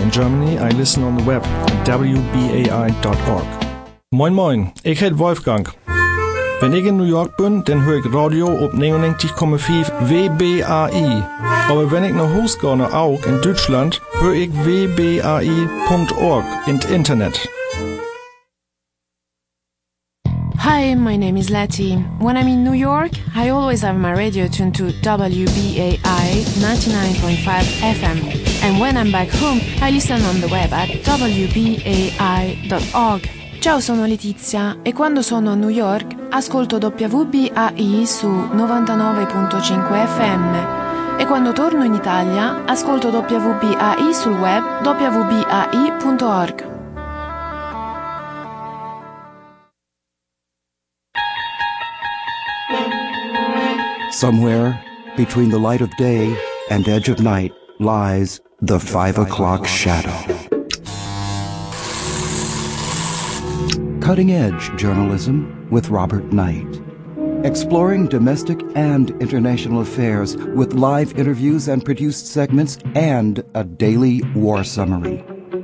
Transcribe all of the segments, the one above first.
in Germany, I listen on the web at wbai.org. Moin moin, ik heet Wolfgang. Wenn ich in New York bin, dann höre ich Radio op 99,5 WBAI. Aber wenn ich nach Hause gehe, auch in Deutschland, höre ich wbai.org in Internet. Hi, my name is Letty. When I'm in New York, I always have my radio tuned to WBAI 99.5 FM. And when I'm back home, I listen on the web at wbai.org. Ciao, sono Letizia e quando sono a New York ascolto WBAI su 99.5 FM. E quando torno in Italia ascolto WBAI sul web wbai.org. Somewhere between the light of day and edge of night lies the 5 o'clock shadow. Cutting-edge journalism with Robert Knight. Exploring domestic and international affairs with live interviews and produced segments and a daily war summary.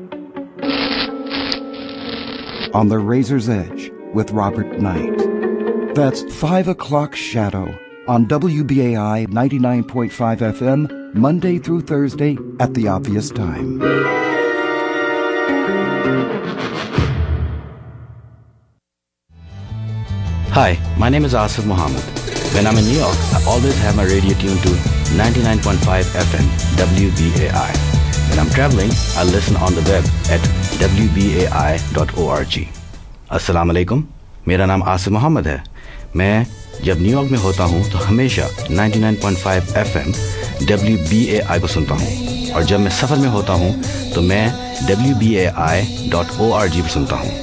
On the Razor's Edge with Robert Knight. That's 5 o'clock shadow on WBAI 99.5 FM, Monday through Thursday at the obvious time. Hi, my name is Asif Mohammed. When I'm in New York, I always have my radio tuned to 99.5 FM WBAI. When I'm traveling, I listen on the web at wbai.org. Assalamu alaikum. मेरा नाम आसिफ मोहम्मद है. मैं जब New York में होता हूँ तो हमेशा 99.5 FM WBAI को सुनता हूँ और जब मैं सफ़र में होता हूँ तो मैं wbai.org पर सुनता हूँ.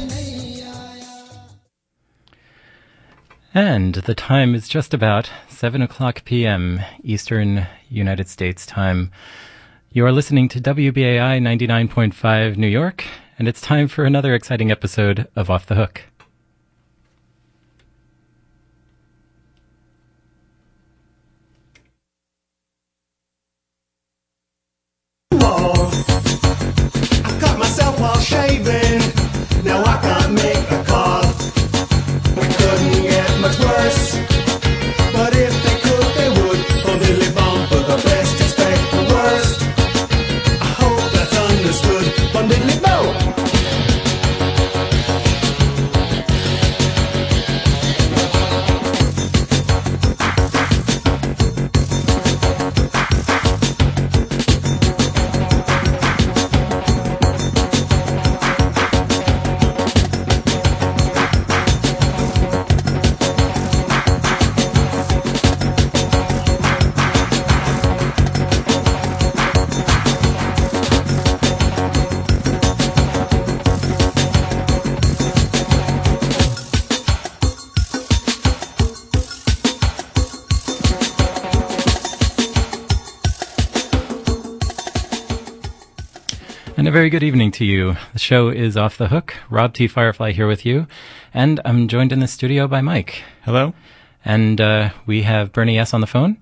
And the time is just about 7 o'clock p.m. Eastern United States time. You are listening to WBAI 99.5 New York, and it's time for another exciting episode of Off the Hook. I cut myself while shaving. Now I can't make a call. We couldn't get much worse. But if they could, they would. Oh, they live on for the best, expect the worst. I hope that's understood. One diddly bow. And a very good evening to you. The show is Off the Hook. Rob T. Firefly here with you. And I'm joined in the studio by Mike. Hello. And we have Bernie S. on the phone.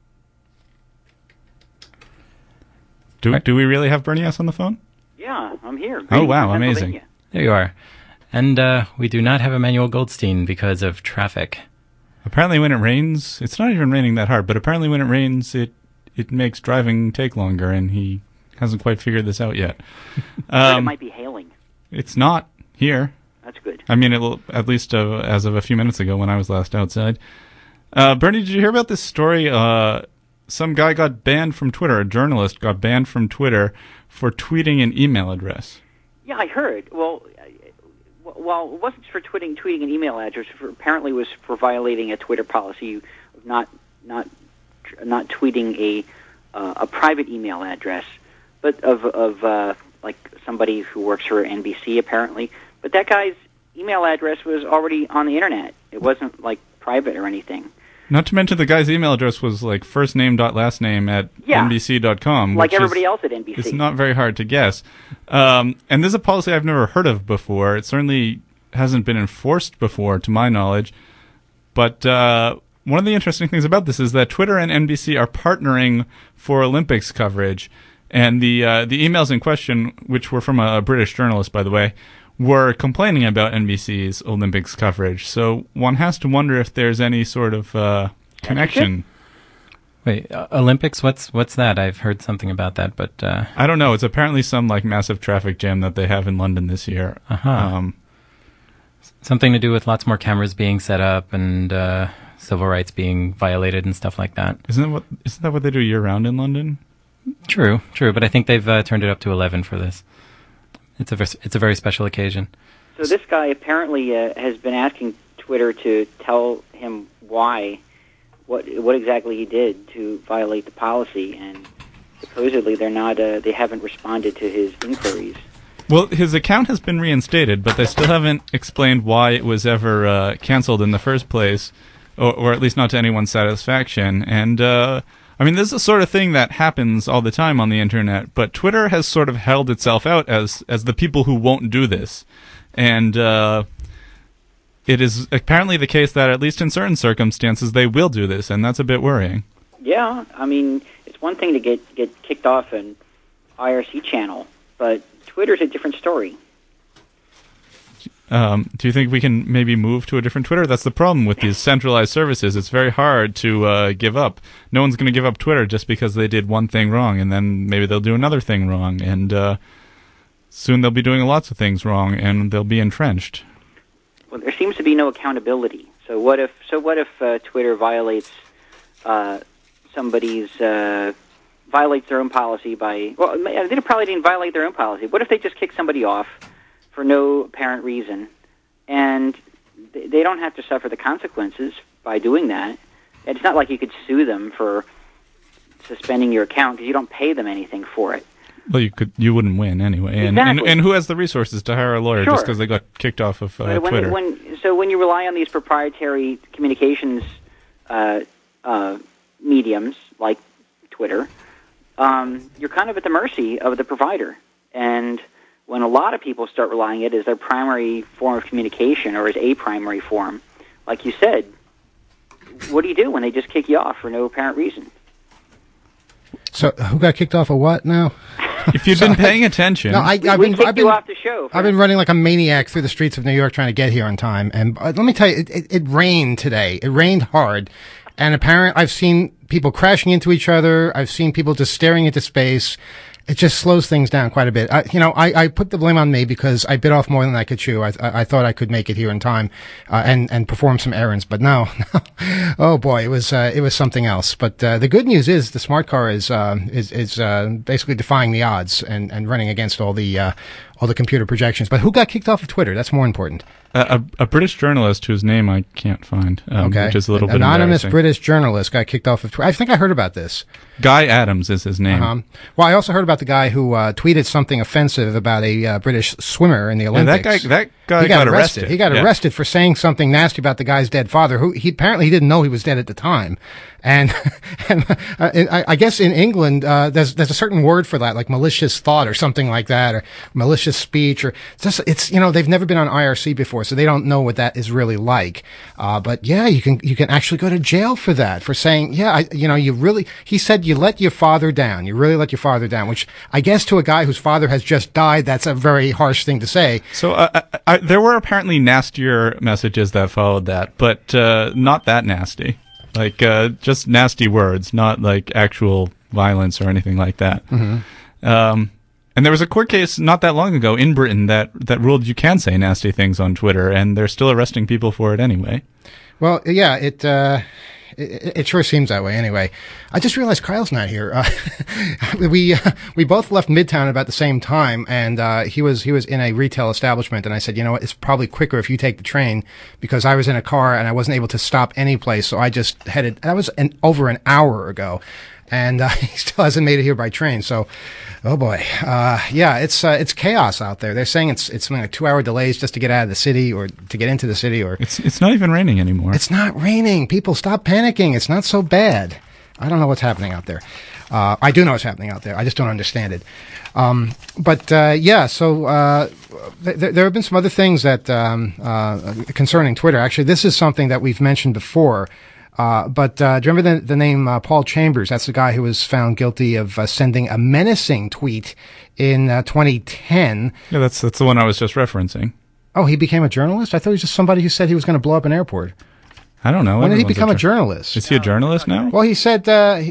Do we really have Bernie S. on the phone? Yeah, I'm here. Oh, wow, amazing. There you are. And we do not have Emmanuel Goldstein because of traffic. Apparently when it rains, it's not even raining that hard, but apparently when it rains, it makes driving take longer, and he hasn't quite figured this out yet. It might be hailing. It's not here. That's good. I mean, at least as of a few minutes ago when I was last outside. Bernie, did you hear about this story? Some guy got banned from Twitter. A journalist got banned from Twitter for tweeting an email address. Yeah, I heard. Well, it wasn't for tweeting an email address. Apparently, it was for violating a Twitter policy of not tweeting a private email address, but of like somebody who works for NBC apparently. But that guy's email address was already on the internet. It wasn't like private or anything. Not to mention the guy's email address was like firstname.lastname at NBC.com. Like everybody else at NBC. It's not very hard to guess. And this is a policy I've never heard of before. It certainly hasn't been enforced before, to my knowledge. But one of the interesting things about this is that Twitter and NBC are partnering for Olympics coverage. And the emails in question, which were from a British journalist, by the way, were complaining about NBC's Olympics coverage. So one has to wonder if there's any sort of connection. Wait, Olympics? What's that? I've heard something about that, but I don't know. It's apparently some like massive traffic jam that they have in London this year. Something to do with lots more cameras being set up and civil rights being violated and stuff like that. Isn't that what they do year round in London? True. But I think they've turned it up to 11 for this. It's a very special occasion. So this guy apparently has been asking Twitter to tell him why, what exactly he did to violate the policy, and supposedly they haven't responded to his inquiries. Well, his account has been reinstated, but they still haven't explained why it was ever canceled in the first place, or at least not to anyone's satisfaction. And I mean, this is the sort of thing that happens all the time on the internet, but Twitter has sort of held itself out as the people who won't do this. And it is apparently the case that, at least in certain circumstances, they will do this, and that's a bit worrying. Yeah, I mean, it's one thing to get kicked off an IRC channel, but Twitter's a different story. Do you think we can maybe move to a different Twitter? That's the problem with these centralized services. It's very hard to give up. No one's going to give up Twitter just because they did one thing wrong, and then maybe they'll do another thing wrong, and soon they'll be doing lots of things wrong, and they'll be entrenched. Well, there seems to be no accountability. So what if Twitter violates violates their own policy by... Well, they probably didn't violate their own policy. What if they just kick somebody off for no apparent reason, and they don't have to suffer the consequences by doing that? It's not like you could sue them for suspending your account because you don't pay them anything for it. Well, you wouldn't win anyway. Exactly. And who has the resources to hire a lawyer just because they got kicked off of Twitter? When you rely on these proprietary communications mediums like Twitter, you're kind of at the mercy of the provider. And when a lot of people start relying on it as their primary form of communication, or as a primary form, like you said, what do you do when they just kick you off for no apparent reason? So, who got kicked off of what now? If you've been paying attention... No, I've been you off the show. I've been running like a maniac through the streets of New York trying to get here on time. And let me tell you, it rained today. It rained hard. And apparently, I've seen people crashing into each other. I've seen people just staring into space. It just slows things down quite a bit. I put the blame on me because I bit off more than I could chew. I thought I could make it here in time, and perform some errands, but no. Oh boy, it was something else. But, the good news is the smart car is basically defying the odds and running against all the computer projections. But who got kicked off of Twitter? That's more important. A British journalist whose name I can't find, which is a little bit anonymous embarrassing. British journalist got kicked off of Twitter. I think I heard about this. Guy Adams is his name. Well, I also heard about the guy who tweeted something offensive about a British swimmer in the Olympics. That guy got arrested. He got arrested for saying something nasty about the guy's dead father, who he apparently didn't know he was dead at the time. And I guess in England, there's a certain word for that, like malicious thought or something like that, or malicious speech, or it's they've never been on IRC before, so they don't know what that is really like. But yeah, you can actually go to jail for that, for saying, he said you let your father down. You really let your father down, which I guess to a guy whose father has just died, that's a very harsh thing to say. So there were apparently nastier messages that followed that, but not that nasty. Like, just nasty words, not like actual violence or anything like that. Mm-hmm. And there was a court case not that long ago in Britain that ruled you can say nasty things on Twitter, and they're still arresting people for it anyway. Well, yeah, it sure seems that way anyway. I just realized Kyle's not here. We both left Midtown about the same time, and he was in a retail establishment, and I said, you know what, it's probably quicker if you take the train, because I was in a car and I wasn't able to stop any place, so I just headed. That was over an hour ago, and he still hasn't made it here by train. So, oh boy, it's chaos out there. They're saying it's something like 2-hour delays just to get out of the city or to get into the city, or it's not even raining anymore. It's not raining. People, stop panicking. It's not so bad. I don't know what's happening out there. I do know what's happening out there. I just don't understand it. So there have been some other things that concerning Twitter. Actually, this is something that we've mentioned before. But do you remember the name Paul Chambers? That's the guy who was found guilty of sending a menacing tweet in 2010. Yeah, that's the one I was just referencing. Oh, he became a journalist? I thought he was just somebody who said he was going to blow up an airport. I don't know. When did he become a journalist? Is he a journalist now? Well, he said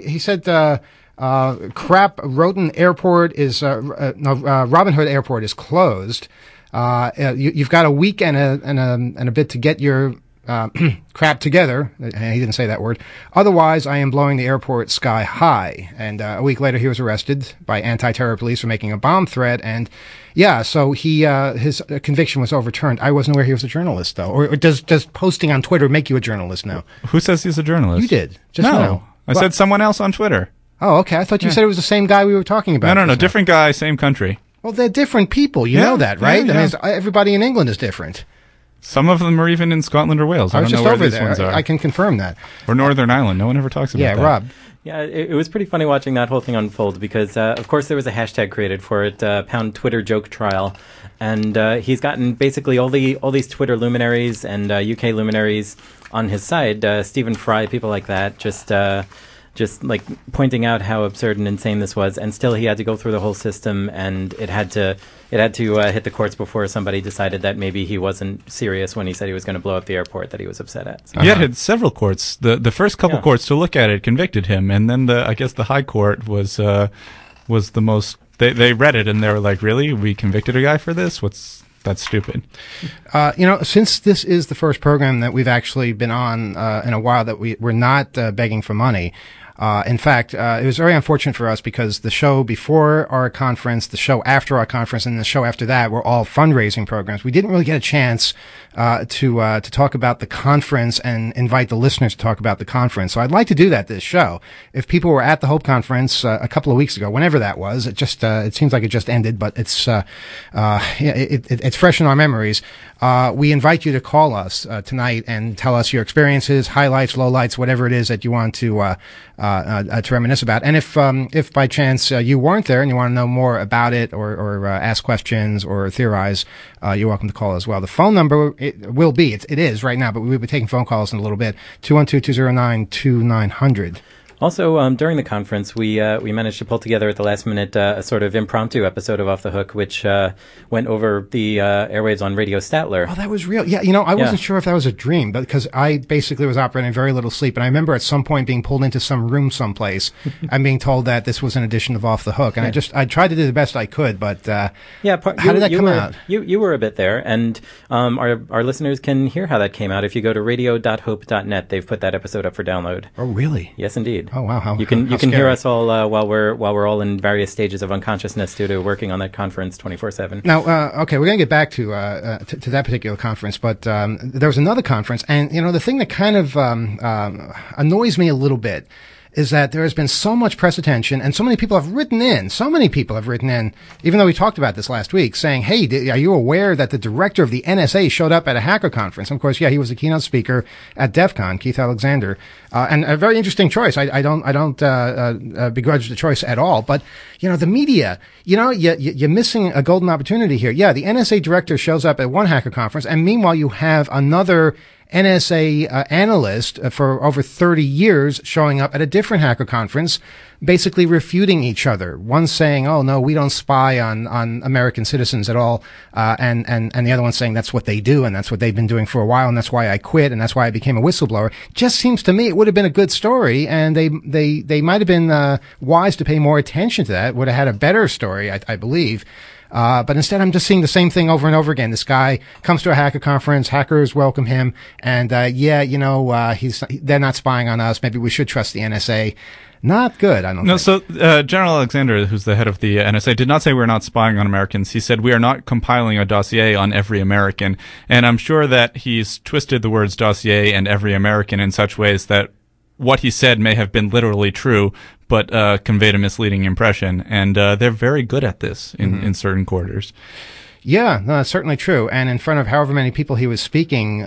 crap. Roten Airport is Robin Hood Airport is closed. You've got a week and a bit to get your crap together. He didn't say that word. Otherwise, I am blowing the airport sky high. And a week later, he was arrested by anti-terror police for making a bomb threat. And yeah, so his conviction was overturned. I wasn't aware he was a journalist, though. Or does posting on Twitter make you a journalist now? Who says he's a journalist? You did. Just no. now. I said someone else on Twitter. Oh, okay. I thought you said it was the same guy we were talking about. No. Different guy, same country. Well, they're different people. You know that, right? Yeah. I mean, everybody in England is different. Some of them are even in Scotland or Wales. I don't know where these ones are. I can confirm that. Or Northern Ireland. No one ever talks about that. Yeah, Rob. Yeah, it was pretty funny watching that whole thing unfold because, of course, there was a hashtag created for it, pound Twitter joke trial. And he's gotten basically all these Twitter luminaries and UK luminaries on his side, Stephen Fry, people like that, just like pointing out how absurd and insane this was, and still he had to go through the whole system, and it had to hit the courts before somebody decided that maybe he wasn't serious when he said he was going to blow up the airport that he was upset at. So. He had several courts. The first couple courts to look at it convicted him, and then I guess the High Court was the most. They read it and they were like, "Really? We convicted a guy for this? That's stupid." Since this is the first program that we've actually been on in a while that we're not begging for money. In fact, it was very unfortunate for us because the show before our conference, the show after our conference, and the show after that were all fundraising programs. We didn't really get a chance to talk about the conference and invite the listeners to talk about the conference. So I'd like to do that this show. If people were at the Hope Conference a couple of weeks ago, whenever that was, it seems like it just ended, but it's fresh in our memories. We invite you to call us tonight and tell us your experiences, highlights, lowlights, whatever it is that you want to reminisce about. And if by chance you weren't there and you want to know more about it or ask questions or theorize, you're welcome to call as well. The phone number it is right now, but we'll be taking phone calls in a little bit. 212-209-2900. Also, during the conference, we managed to pull together at the last minute a sort of impromptu episode of Off the Hook, which went over the airwaves on Radio Statler. Oh, that was real. Yeah, I wasn't sure if that was a dream, but because I basically was operating very little sleep, and I remember at some point being pulled into some room someplace and being told that this was an edition of Off the Hook, and I tried to do the best I could, but how did that come out? You were a bit there, and our listeners can hear how that came out if you go to radio.hope.net. They've put that episode up for download. Oh, really? Yes, indeed. Oh wow! You can hear us all while we're all in various stages of unconsciousness due to working on that conference 24/7. Now, okay, we're going to get back to that particular conference, but there was another conference, and the thing that kind of annoys me a little bit is that there has been so much press attention, and so many people have written in, even though we talked about this last week, saying, hey, are you aware that the director of the NSA showed up at a hacker conference? And of course, he was the keynote speaker at DEF CON, Keith Alexander, and a very interesting choice. I don't begrudge the choice at all, but, the media, you're missing a golden opportunity here. Yeah, the NSA director shows up at one hacker conference, and meanwhile you have another NSA analyst for over 30 years showing up at a different hacker conference, basically refuting each other. One saying, "Oh no, we don't spy on American citizens at all," and the other one saying that's what they do and that's what they've been doing for a while and that's why I quit and that's why I became a whistleblower. Just seems to me it would have been a good story, and they might have been wise to pay more attention to that. Would have had a better story, I believe. But instead, I'm just seeing the same thing over and over again. This guy comes to a hacker conference, hackers welcome him, and they're not spying on us. Maybe we should trust the NSA. Not good, I don't think. No, so General Alexander, who's the head of the NSA, did not say we're not spying on Americans. He said we are not compiling a dossier on every American. And I'm sure that he's twisted the words dossier and every American in such ways that what he said may have been literally true, but conveyed a misleading impression. And they're very good at this in certain quarters. Yeah, no, that's certainly true. And in front of however many people he was speaking,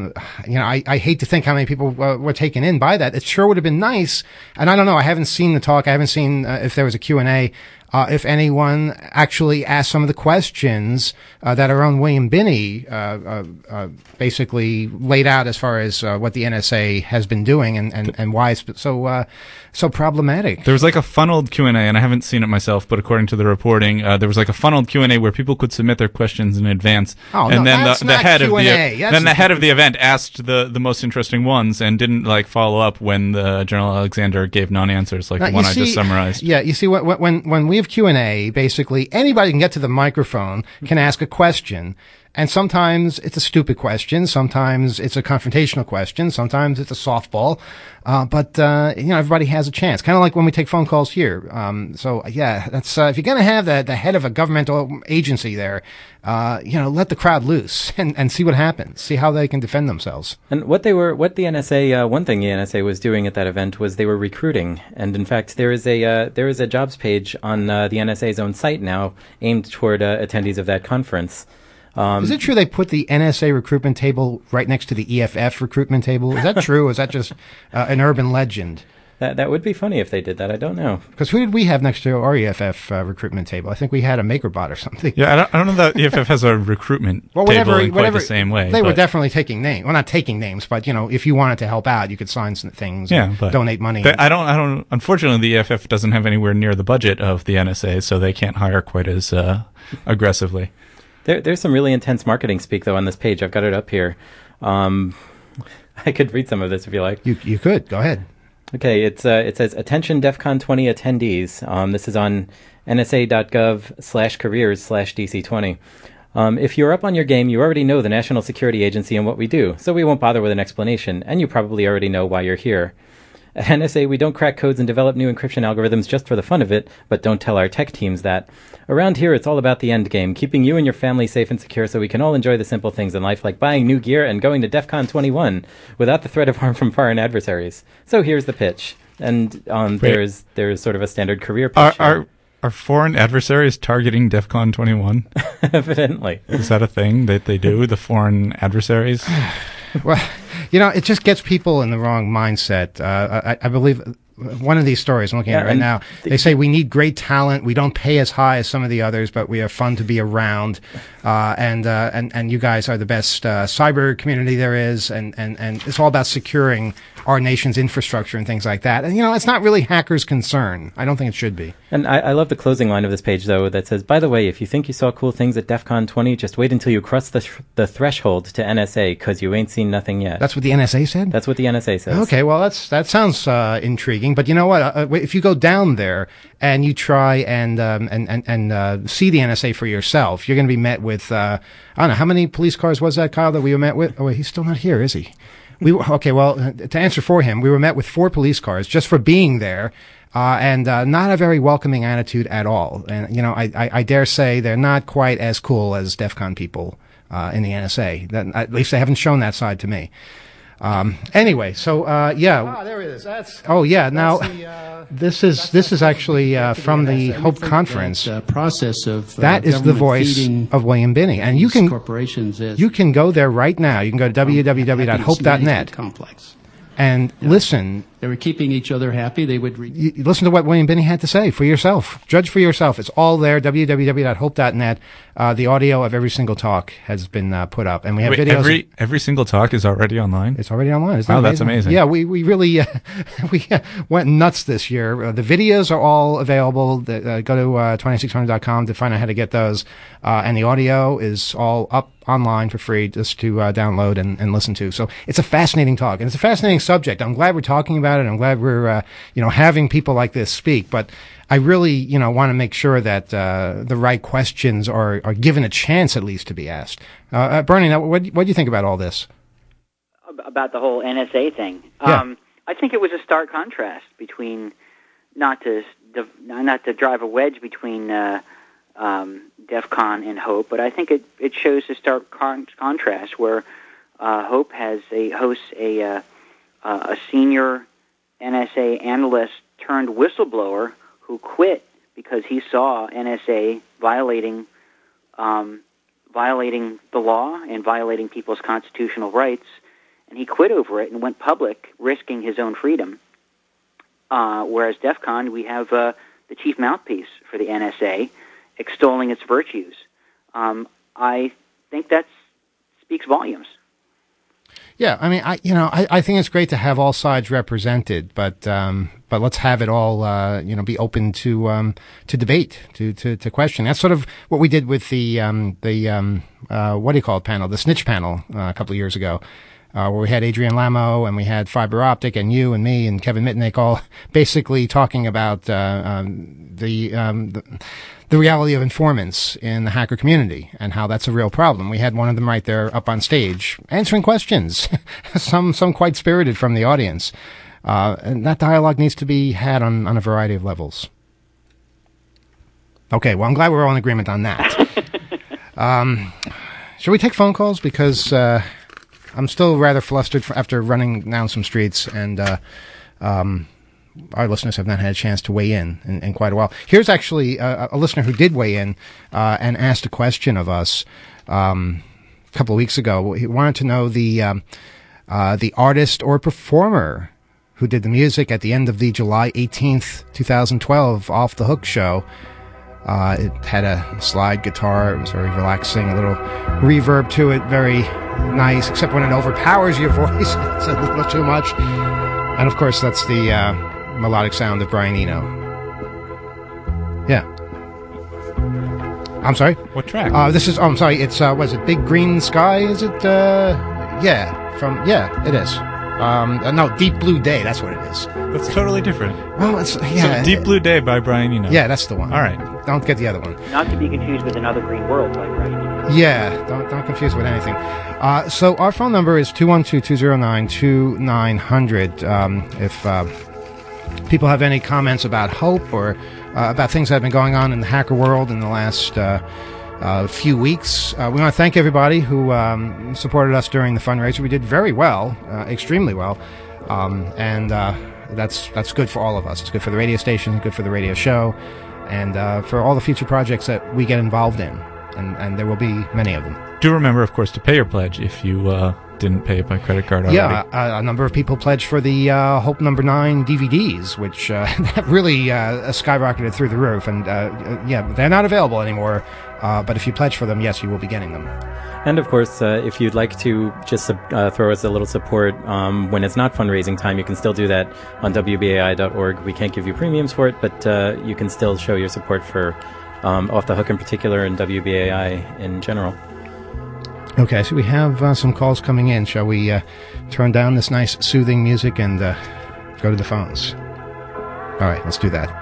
I hate to think how many people were taken in by that. It sure would have been nice. And I don't know, I haven't seen the talk. I haven't seen if there was a Q&A. if anyone actually asked some of the questions that our own William Binney basically laid out as far as what the NSA has been doing and why it's so problematic. There was like a funneled Q&A, and I haven't seen it myself, but according to the reporting, there was like a funneled Q&A where people could submit their questions in advance. Oh, and no, then that's the not head Q&A. of the head of the event asked the most interesting ones and didn't like follow up when the General Alexander gave non-answers like the one I just summarized. Yeah, you see, when we have Q&A, basically anybody can get to the microphone, can ask a question. And sometimes it's a stupid question. Sometimes it's a confrontational question. Sometimes it's a softball. But everybody has a chance. Kind of like when we take phone calls here. That's, if you're going to have the head of a governmental agency there, let the crowd loose and see what happens. See how they can defend themselves. And one thing the NSA was doing at that event was they were recruiting. And in fact, there is a jobs page on the NSA's own site now aimed toward attendees of that conference. Is it true they put the NSA recruitment table right next to the EFF recruitment table? Is that true, or is that just an urban legend? That would be funny if they did that. I don't know. Because who did we have next to our EFF recruitment table? I think we had a MakerBot or something. Yeah, I don't know that EFF has a recruitment table in quite the same way. They were definitely taking names. Well, not taking names, but if you wanted to help out, you could sign some things. Yeah, but donate money. I don't. Unfortunately, the EFF doesn't have anywhere near the budget of the NSA, so they can't hire quite as aggressively. There's some really intense marketing speak, though, on this page. I've got it up here. I could read some of this if you like. You could. Go ahead. Okay, it says, attention DEF CON 20 attendees. This is on nsa.gov/careers/DC20. If you're up on your game, you already know the National Security Agency and what we do, so we won't bother with an explanation, and you probably already know why you're here. At NSA, we don't crack codes and develop new encryption algorithms just for the fun of it, but don't tell our tech teams that. Around here, it's all about the end game, keeping you and your family safe and secure so we can all enjoy the simple things in life, like buying new gear and going to DEF CON 21 without the threat of harm from foreign adversaries. So here's the pitch. And there's sort of a standard career pitch. Are foreign adversaries targeting DEF CON 21? Evidently. Is that a thing that they do, the foreign adversaries? Well, it just gets people in the wrong mindset. I believe one of these stories, I'm looking at it right now, they say we need great talent. We don't pay as high as some of the others, but we are fun to be around. And you guys are the best cyber community there is. And it's all about securing our nation's infrastructure and things like that. And, it's not really hackers' concern. I don't think it should be. And I love the closing line of this page, though, that says, by the way, if you think you saw cool things at DEF CON 20, just wait until you cross the threshold to NSA, because you ain't seen nothing yet. That's what the NSA said? That's what the NSA says. Okay, well, that sounds intriguing. But you know what? If you go down there and you try and see the NSA for yourself, you're going to be met with, I don't know, how many police cars was that, Kyle, that we were met with? Oh, wait, he's still not here, is he? To answer for him, we were met with 4 police cars just for being there, and not a very welcoming attitude at all. And, I dare say they're not quite as cool as DEF CON people in the NSA. At least they haven't shown that side to me. Anyway, so yeah. There it is. Now this is actually from the Hope Conference. Process of that is the voice of William Binney, and you can go there right now. You can go to www.hope.net and listen. They were keeping each other happy. They would listen to what William Binney had to say for yourself. Judge for yourself. It's all there. www.hope.net. The audio of every single talk has been put up, and we have videos. Every single talk is already online. It's already online. Wow, that's amazing. Yeah, we really we went nuts this year. The videos are all available. Go to 2600.com to find out how to get those, and the audio is all up online for free just to download and listen to. So it's a fascinating talk, and it's a fascinating subject. I'm glad we're talking about it. I'm glad we're having people like this speak, but I really want to make sure that the right questions are given a chance at least to be asked. Bernie, now, what do you think about all this? About the whole NSA thing? Yeah. I think it was a stark contrast between not to drive a wedge between DEF CON and Hope, but I think it shows a stark contrast where Hope hosts a senior NSA analyst turned whistleblower who quit because he saw NSA violating the law and violating people's constitutional rights, and he quit over it and went public, risking his own freedom. Whereas DEF CON, we have the chief mouthpiece for the NSA, extolling its virtues. I think that speaks volumes. Yeah, I mean, I think it's great to have all sides represented, but let's have it all, be open to debate, to question. That's sort of what we did with the what do you call it panel, the Snitch panel, a couple of years ago, where we had Adrian Lamo and we had Fiber Optic and you and me and Kevin Mitnick all basically talking about the reality of informants in the hacker community and how that's a real problem. We had one of them right there up on stage answering questions, some quite spirited from the audience. And that dialogue needs to be had on a variety of levels. Okay, well, I'm glad we're all in agreement on that. Shall we take phone calls? Because I'm still rather flustered after running down some streets, and our listeners have not had a chance to weigh in quite a while. Here's actually a listener who did weigh in and asked a question of us a couple of weeks ago. He wanted to know the artist or performer who did the music at the end of the July 18th, 2012 Off the Hook show. It had a slide guitar. It was very relaxing, a little reverb to it, very nice, except when it overpowers your voice, it's a little too much. And of course, that's the melodic sound of Brian Eno. Yeah. I'm sorry? What track? I'm sorry, it's, was it Big Green Sky, is it? It is. No, Deep Blue Day, that's what it is. That's totally different. Well, it's, yeah. So Deep Blue Day by Brian Eno. Yeah, that's the one. All right. Don't get the other one. Not to be confused with Another Green World by Brian Eno. Yeah, don't confuse with anything. So our phone number is 212-209-2900. If people have any comments about hope or about things that have been going on in the hacker world in the last few weeks, we want to thank everybody who supported us during the fundraiser. We did very well, extremely well, and that's good for all of us. It's good for the radio station, good for the radio show, and for all the future projects that we get involved in, and there will be many of them. Do remember, of course, to pay your pledge if you didn't pay it by credit card already. Yeah, a number of people pledged for the Hope Number 9 DVDs, which that really skyrocketed through the roof. And they're not available anymore. But if you pledge for them, yes, you will be getting them. And of course, if you'd like to just throw us a little support when it's not fundraising time, you can still do that on WBAI.org. We can't give you premiums for it, but you can still show your support for Off the Hook in particular and WBAI in general. Okay, so we have some calls coming in. Shall we turn down this nice soothing music and go to the phones? All right, let's do that.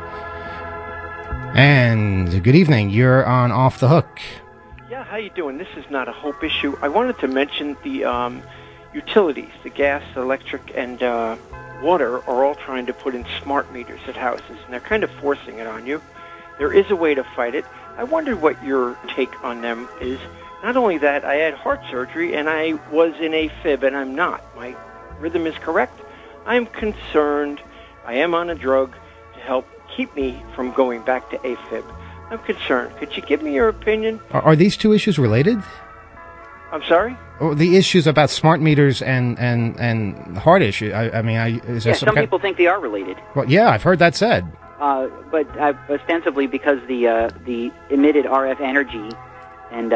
And good evening. You're on Off the Hook. Yeah, how you doing? This is not a hope issue. I wanted to mention the utilities, the gas, electric, and water are all trying to put in smart meters at houses, and they're kind of forcing it on you. There is a way to fight it. I wondered what your take on them is. Not only that, I had heart surgery, and I was in AFib, and I'm not. My rhythm is correct. I'm concerned. I am on a drug to help keep me from going back to AFib. I'm concerned. Could you give me your opinion? Are these two issues related? I'm sorry? Oh, the issues about smart meters and heart issue. Is there some people think they are related. Well, yeah, I've heard that said. But ostensibly because the emitted RF energy and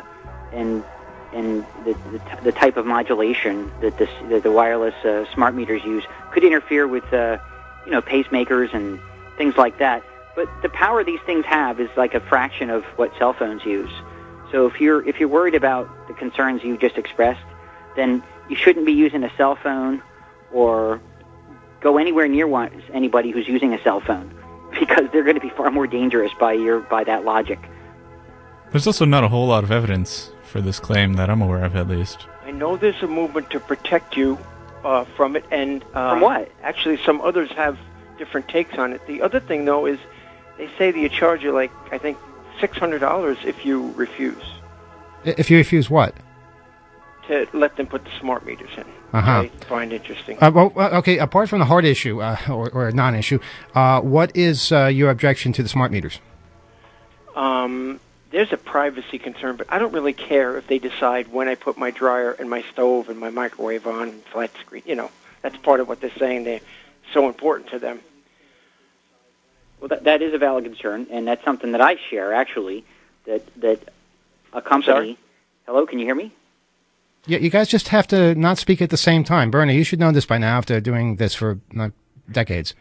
the type of modulation that the wireless smart meters use could interfere with pacemakers and things like that. But the power these things have is like a fraction of what cell phones use. So if you're worried about the concerns you just expressed, then you shouldn't be using a cell phone or go anywhere near anybody who's using a cell phone, because they're going to be far more dangerous by that logic. There's also not a whole lot of evidence for this claim that I'm aware of, at least. I know there's a movement to protect you from it, and from what? Actually, some others have different takes on it. The other thing, though, is they say that you charge you, I think, $600 if you refuse. If you refuse what? To let them put the smart meters in. Uh-huh. I find interesting. Okay, apart from the heart issue, or a non-issue, what is your objection to the smart meters? There's a privacy concern, but I don't really care if they decide when I put my dryer and my stove and my microwave on and flat screen. That's part of what they're saying. They're so important to them. Well, that is a valid concern, and that's something that I share, actually, that a company... Sorry? Hello, can you hear me? Yeah, you guys just have to not speak at the same time. Bernie, you should know this by now after doing this for decades.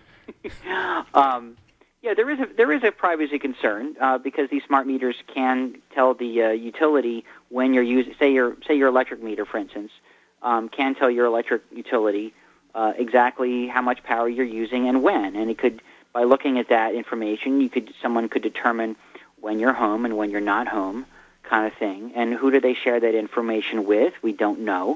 Yeah, there is a privacy concern because these smart meters can tell the utility when you're using, say your electric meter, for instance, can tell your electric utility exactly how much power you're using and when. And it could, by looking at that information, someone could determine when you're home and when you're not home, kind of thing. And who do they share that information with? We don't know.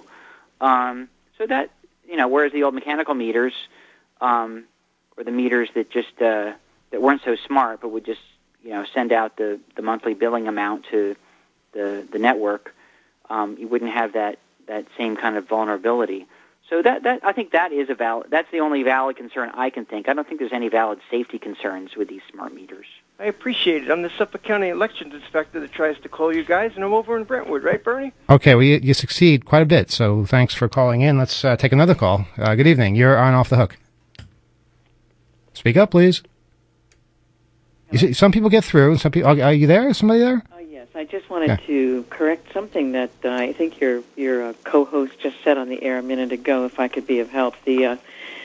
So that, whereas the old mechanical meters, or the meters that just that weren't so smart, but would just send out the monthly billing amount to the network, you wouldn't have that same kind of vulnerability. So that I think that's the only valid concern I can think. I don't think there's any valid safety concerns with these smart meters. I appreciate it. I'm the Suffolk County Elections Inspector that tries to call you guys, and I'm over in Brentwood, right, Bernie? Okay, well, you succeed quite a bit, so thanks for calling in. Let's take another call. Good evening. You're on Off the Hook. Speak up, please. You see, some people get through. Some people. Are you there? Is somebody there? Yes, I just wanted to correct something that I think your co-host just said on the air a minute ago. If I could be of help, the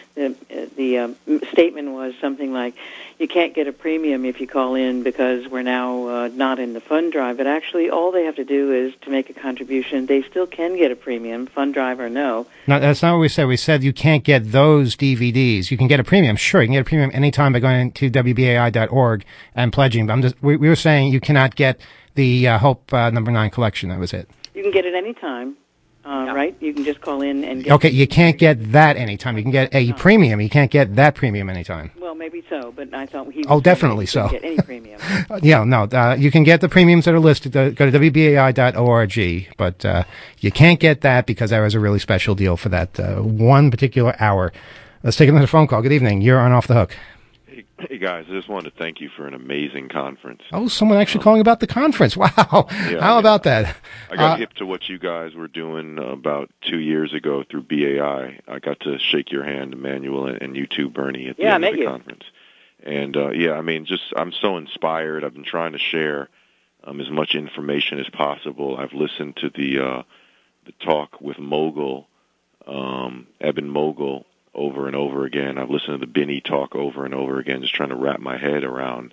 statement was something like, "You can't get a premium if you call in because we're now not in the fund drive." But actually, all they have to do is to make a contribution. They still can get a premium, fund drive or no. No, that's not what we said. We said you can't get those DVDs. You can get a premium. Sure, you can get a premium anytime by going to WBAI.org and pledging. But we were saying you cannot get the Hope number 9 collection. That was it. You can get it anytime. Right? You can just call in and get... Okay, you can't get that anytime. You can get a premium. You can't get that premium anytime. Well, maybe so, but I thought he was... Oh, definitely so. Get any premium. Yeah, no, you can get the premiums that are listed. Go to WBAI.org, but you can't get that because there was a really special deal for that one particular hour. Let's take another phone call. Good evening. You're on Off the Hook. Hey, guys, I just wanted to thank you for an amazing conference. Oh, someone actually calling about the conference. Wow. Yeah, How about that? I got hip to what you guys were doing about 2 years ago through BAI. I got to shake your hand, Emmanuel, and you too, Bernie, at the end of the conference. And, I'm so inspired. I've been trying to share as much information as possible. I've listened to the talk with Mogul, Eben Mogul, over and over again. I've listened to the Binney talk over and over again, just trying to wrap my head around,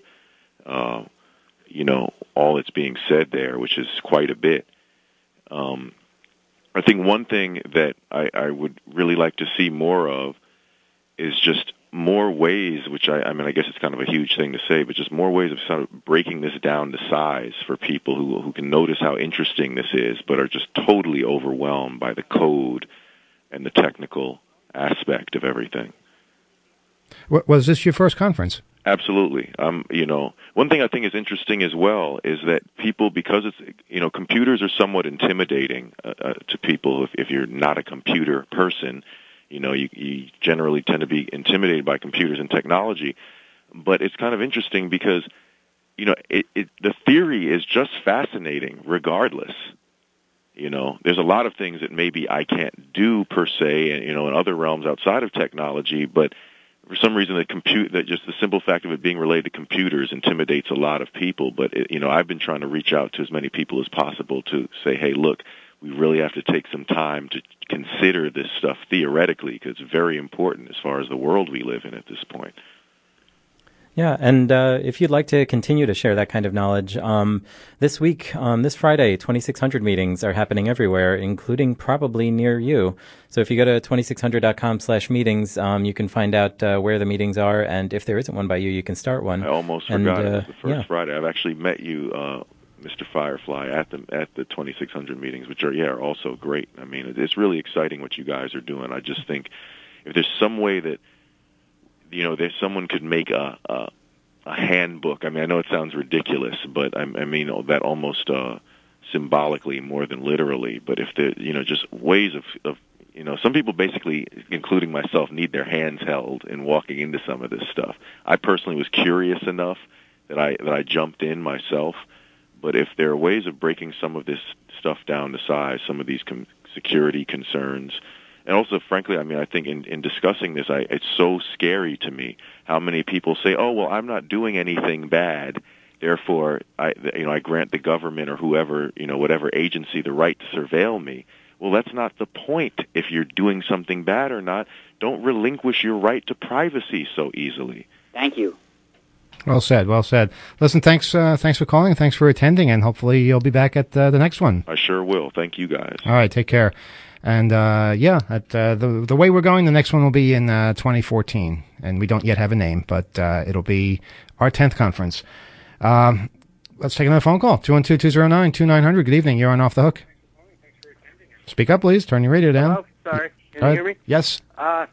all that's being said there, which is quite a bit. I think one thing that I would really like to see more of is just more ways, which I guess it's kind of a huge thing to say, but just more ways of sort of breaking this down to size for people who can notice how interesting this is, but are just totally overwhelmed by the code and the technical aspect of everything. Was this your first conference? Absolutely. One thing I think is interesting as well is that people, because it's, computers are somewhat intimidating to people. If you're not a computer person, you generally tend to be intimidated by computers and technology. But it's kind of interesting because, the theory is just fascinating regardless. There's a lot of things that maybe I can't do per se, in other realms outside of technology, but for some reason that just the simple fact of it being related to computers intimidates a lot of people. But, I've been trying to reach out to as many people as possible to say, hey, look, we really have to take some time to consider this stuff theoretically because it's very important as far as the world we live in at this point. Yeah, and if you'd like to continue to share that kind of knowledge, this week, this Friday, 2600 meetings are happening everywhere, including probably near you. So if you go to 2600.com/meetings, you can find out where the meetings are, and if there isn't one by you, you can start one. I almost forgot it was the first Friday. I've actually met you, Mr. Firefly, at the 2600 meetings, which are also great. I mean, it's really exciting what you guys are doing. I just think if there's some way that there's someone could make a handbook. I mean, I know it sounds ridiculous, but I mean that almost symbolically more than literally. But if there, just ways of some people basically, including myself, need their hands held in walking into some of this stuff. I personally was curious enough that I jumped in myself. But if there are ways of breaking some of this stuff down to size, some of these security concerns, And also, frankly, I mean, I think in discussing this, it's so scary to me how many people say, "Oh, well, I'm not doing anything bad, therefore, I grant the government or whoever, whatever agency, the right to surveil me." Well, that's not the point. If you're doing something bad or not, don't relinquish your right to privacy so easily. Thank you. Well said. Well said. Listen, thanks for calling. Thanks for attending, and hopefully you'll be back at the next one. I sure will. Thank you, guys. All right. Take care. And the way we're going, the next one will be in 2014, and we don't yet have a name, but it'll be our 10th conference. Let's take another phone call. 212-209-2900. Good evening. You're on Off the Hook. Speak up, please. Turn your radio down. Hello? Sorry. Can you hear me? Yes. I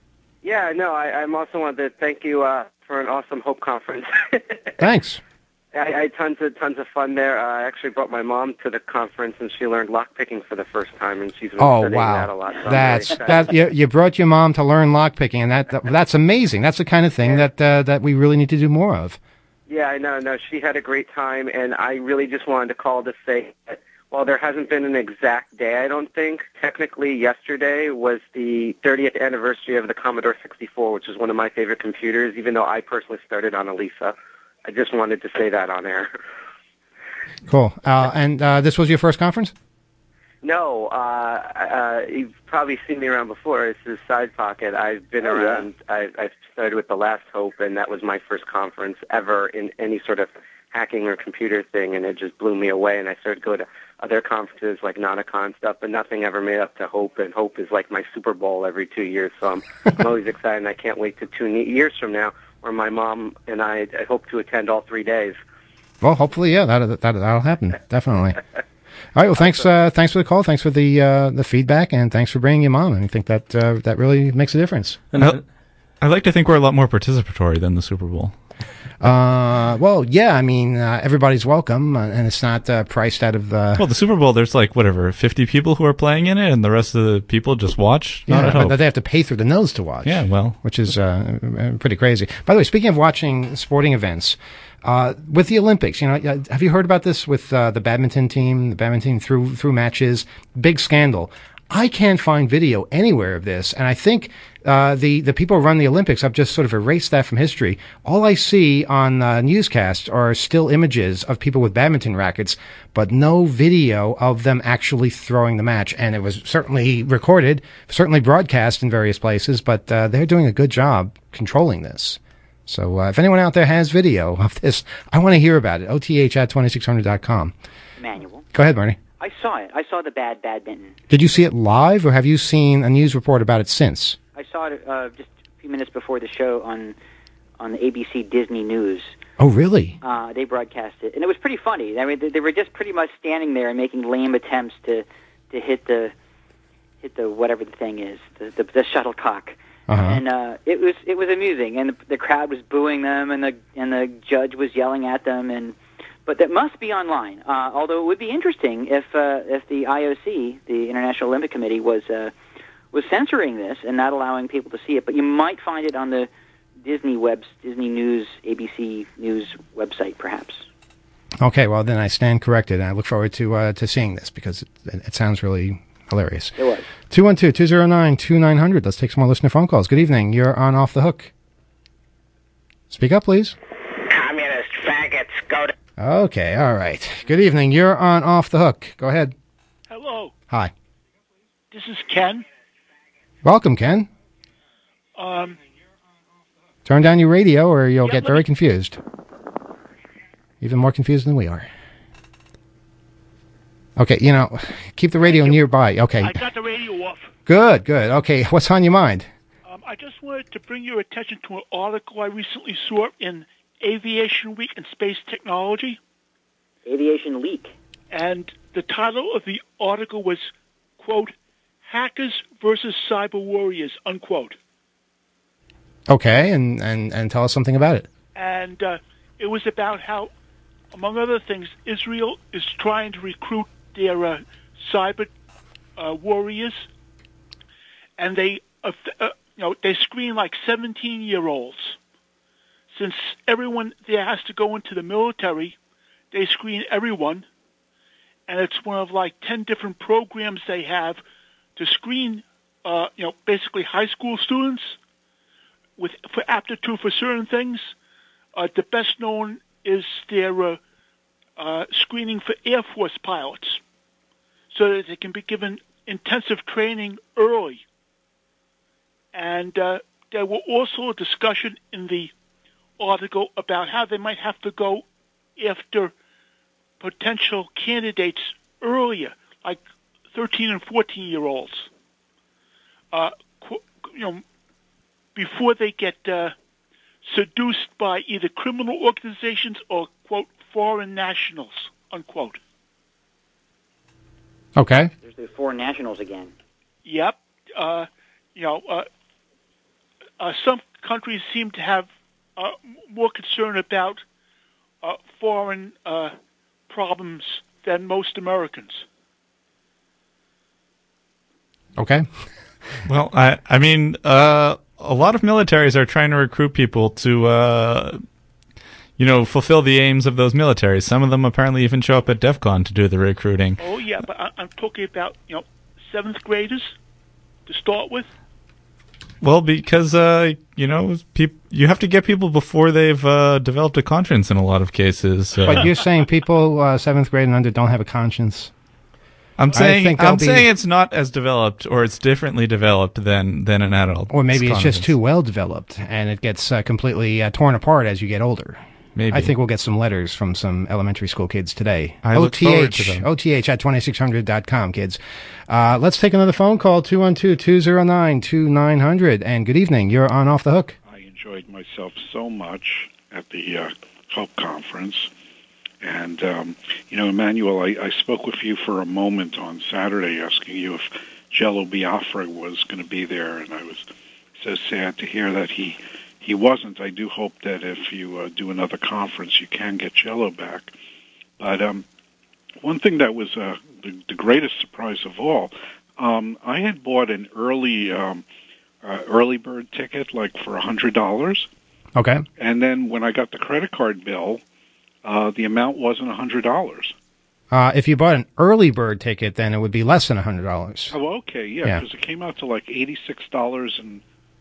also wanted to thank you for an awesome Hope Conference. Thanks. I had tons of fun there. I actually brought my mom to the conference, and she learned lockpicking for the first time, and she's been studying that a lot. So That's you brought your mom to learn lockpicking, and that's amazing. That's the kind of thing that we really need to do more of. Yeah, I know. No, she had a great time, and I really just wanted to call to say that while there hasn't been an exact day, I don't think, technically yesterday was the 30th anniversary of the Commodore 64, which is one of my favorite computers, even though I personally started on a Lisa. I just wanted to say that on air. Cool. And this was your first conference? No, you've probably seen me around before. This is Side Pocket. I've been around. I've started with The Last Hope, and that was my first conference ever in any sort of hacking or computer thing, and it just blew me away. And I started to go to other conferences like Nauticon stuff, but nothing ever made up to Hope, and Hope is like my Super Bowl every 2 years. So I'm always excited, and I can't wait to 2 years from now where my mom and I hope to attend all 3 days. Well, hopefully, yeah, that'll happen, definitely. All right. Well, thanks for the call. Thanks for the feedback, and thanks for bringing your mom. And I think that really makes a difference. And I like to think we're a lot more participatory than the Super Bowl. Well, yeah. I mean, everybody's welcome, and it's not priced out of. Well, the Super Bowl, there's 50 people who are playing in it, and the rest of the people just watch. But they have to pay through the nose to watch. Yeah, well, which is pretty crazy. By the way, speaking of watching sporting events. With the Olympics, have you heard about this with the badminton team? The badminton through matches, big scandal. I can't find video anywhere of this, and I think the people who run the Olympics have just sort of erased that from history. All I see on newscasts are still images of people with badminton rackets, but no video of them actually throwing the match. And it was certainly recorded, certainly broadcast in various places, but they're doing a good job controlling this. So if anyone out there has video of this, I want to hear about it. OTH@2600.com. Emmanuel. Go ahead, Bernie. I saw it. I saw the badminton. Did you see it live, or have you seen a news report about it since? I saw it just a few minutes before the show on the ABC Disney News. Oh, really? They broadcast it, and it was pretty funny. I mean, they were just pretty much standing there and making lame attempts to hit the whatever the thing is, the shuttlecock. Uh-huh. And it was amusing, and the crowd was booing them, and the judge was yelling at them, but that must be online. Although it would be interesting if the IOC, the International Olympic Committee, was censoring this and not allowing people to see it. But you might find it on the Disney News, ABC News website, perhaps. Okay, well then I stand corrected, and I look forward to seeing this because it sounds really hilarious. It was. 212-209-2900. Let's take some more listener phone calls. Good evening. You're on Off the Hook. Speak up, please. Communist faggots, go to... Okay, all right. Good evening. You're on Off the Hook. Go ahead. Hello. Hi. This is Ken. Welcome, Ken. Turn down your radio or you'll get very confused. Even more confused than we are. Okay, keep the radio nearby. Okay. I got the radio off. Good. Okay, what's on your mind? I just wanted to bring your attention to an article I recently saw in Aviation Week and Space Technology. Aviation Week. And the title of the article was, quote, Hackers versus Cyber Warriors, unquote. Okay, and tell us something about it. And it was about how, among other things, Israel is trying to recruit their cyber warriors, and they screen like 17-year-olds. Since everyone there has to go into the military, they screen everyone, and it's one of like 10 different programs they have to screen basically high school students for aptitude for certain things. The best known is their screening for Air Force pilots, so that they can be given intensive training early. And there were also a discussion in the article about how they might have to go after potential candidates earlier, like 13 and 14-year-olds, before they get seduced by either criminal organizations or, quote, foreign nationals, unquote. Okay. There's the foreign nationals again. Yep. Some countries seem to have more concern about foreign problems than most Americans. Okay. Well, I mean, a lot of militaries are trying to recruit people to, fulfill the aims of those militaries. Some of them apparently even show up at DEF CON to do the recruiting. Oh, yeah, but I'm talking about, 7th graders to start with. Well, because, you have to get people before they've developed a conscience in a lot of cases. But you're saying people 7th grade and under don't have a conscience? I'm saying it's not as developed, or it's differently developed than an adult. Or maybe it's just too well developed, and it gets completely torn apart as you get older. Maybe. I think we'll get some letters from some elementary school kids today. I look forward to them. OTH at 2600.com, kids. Let's take another phone call, 212-209-2900. And good evening. You're on Off the Hook. I enjoyed myself so much at the Hope Conference. And, Emmanuel, I spoke with you for a moment on Saturday asking you if Jello Biafra was going to be there, and I was so sad to hear that he wasn't. I do hope that if you do another conference, you can get Jello back. But one thing that was the greatest surprise of all, I had bought an early bird ticket, like for $100. Okay. And then when I got the credit card bill, the amount wasn't $100. If you bought an early bird ticket, then it would be less than $100. Oh, okay, yeah, because it came out to like $86.05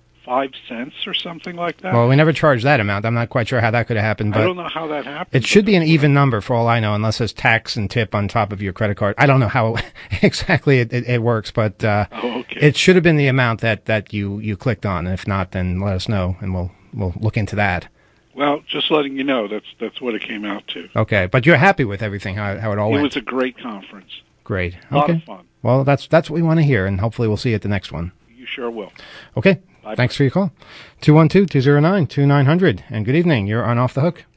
or something like that. Well, we never charged that amount. I'm not quite sure how that could have happened. But I don't know how that happened. It should be an even number for all I know, unless there's tax and tip on top of your credit card. I don't know how exactly it works, but it should have been the amount that you clicked on. And if not, then let us know, and we'll look into that. Well, just letting you know, that's what it came out to. Okay, but you're happy with everything, how it all went? It was a great conference. Great. A lot of fun. Well, that's what we want to hear, and hopefully we'll see you at the next one. You sure will. Okay. Bye. Thanks for your call. 212-209-2900. And good evening. You're on Off the Hook.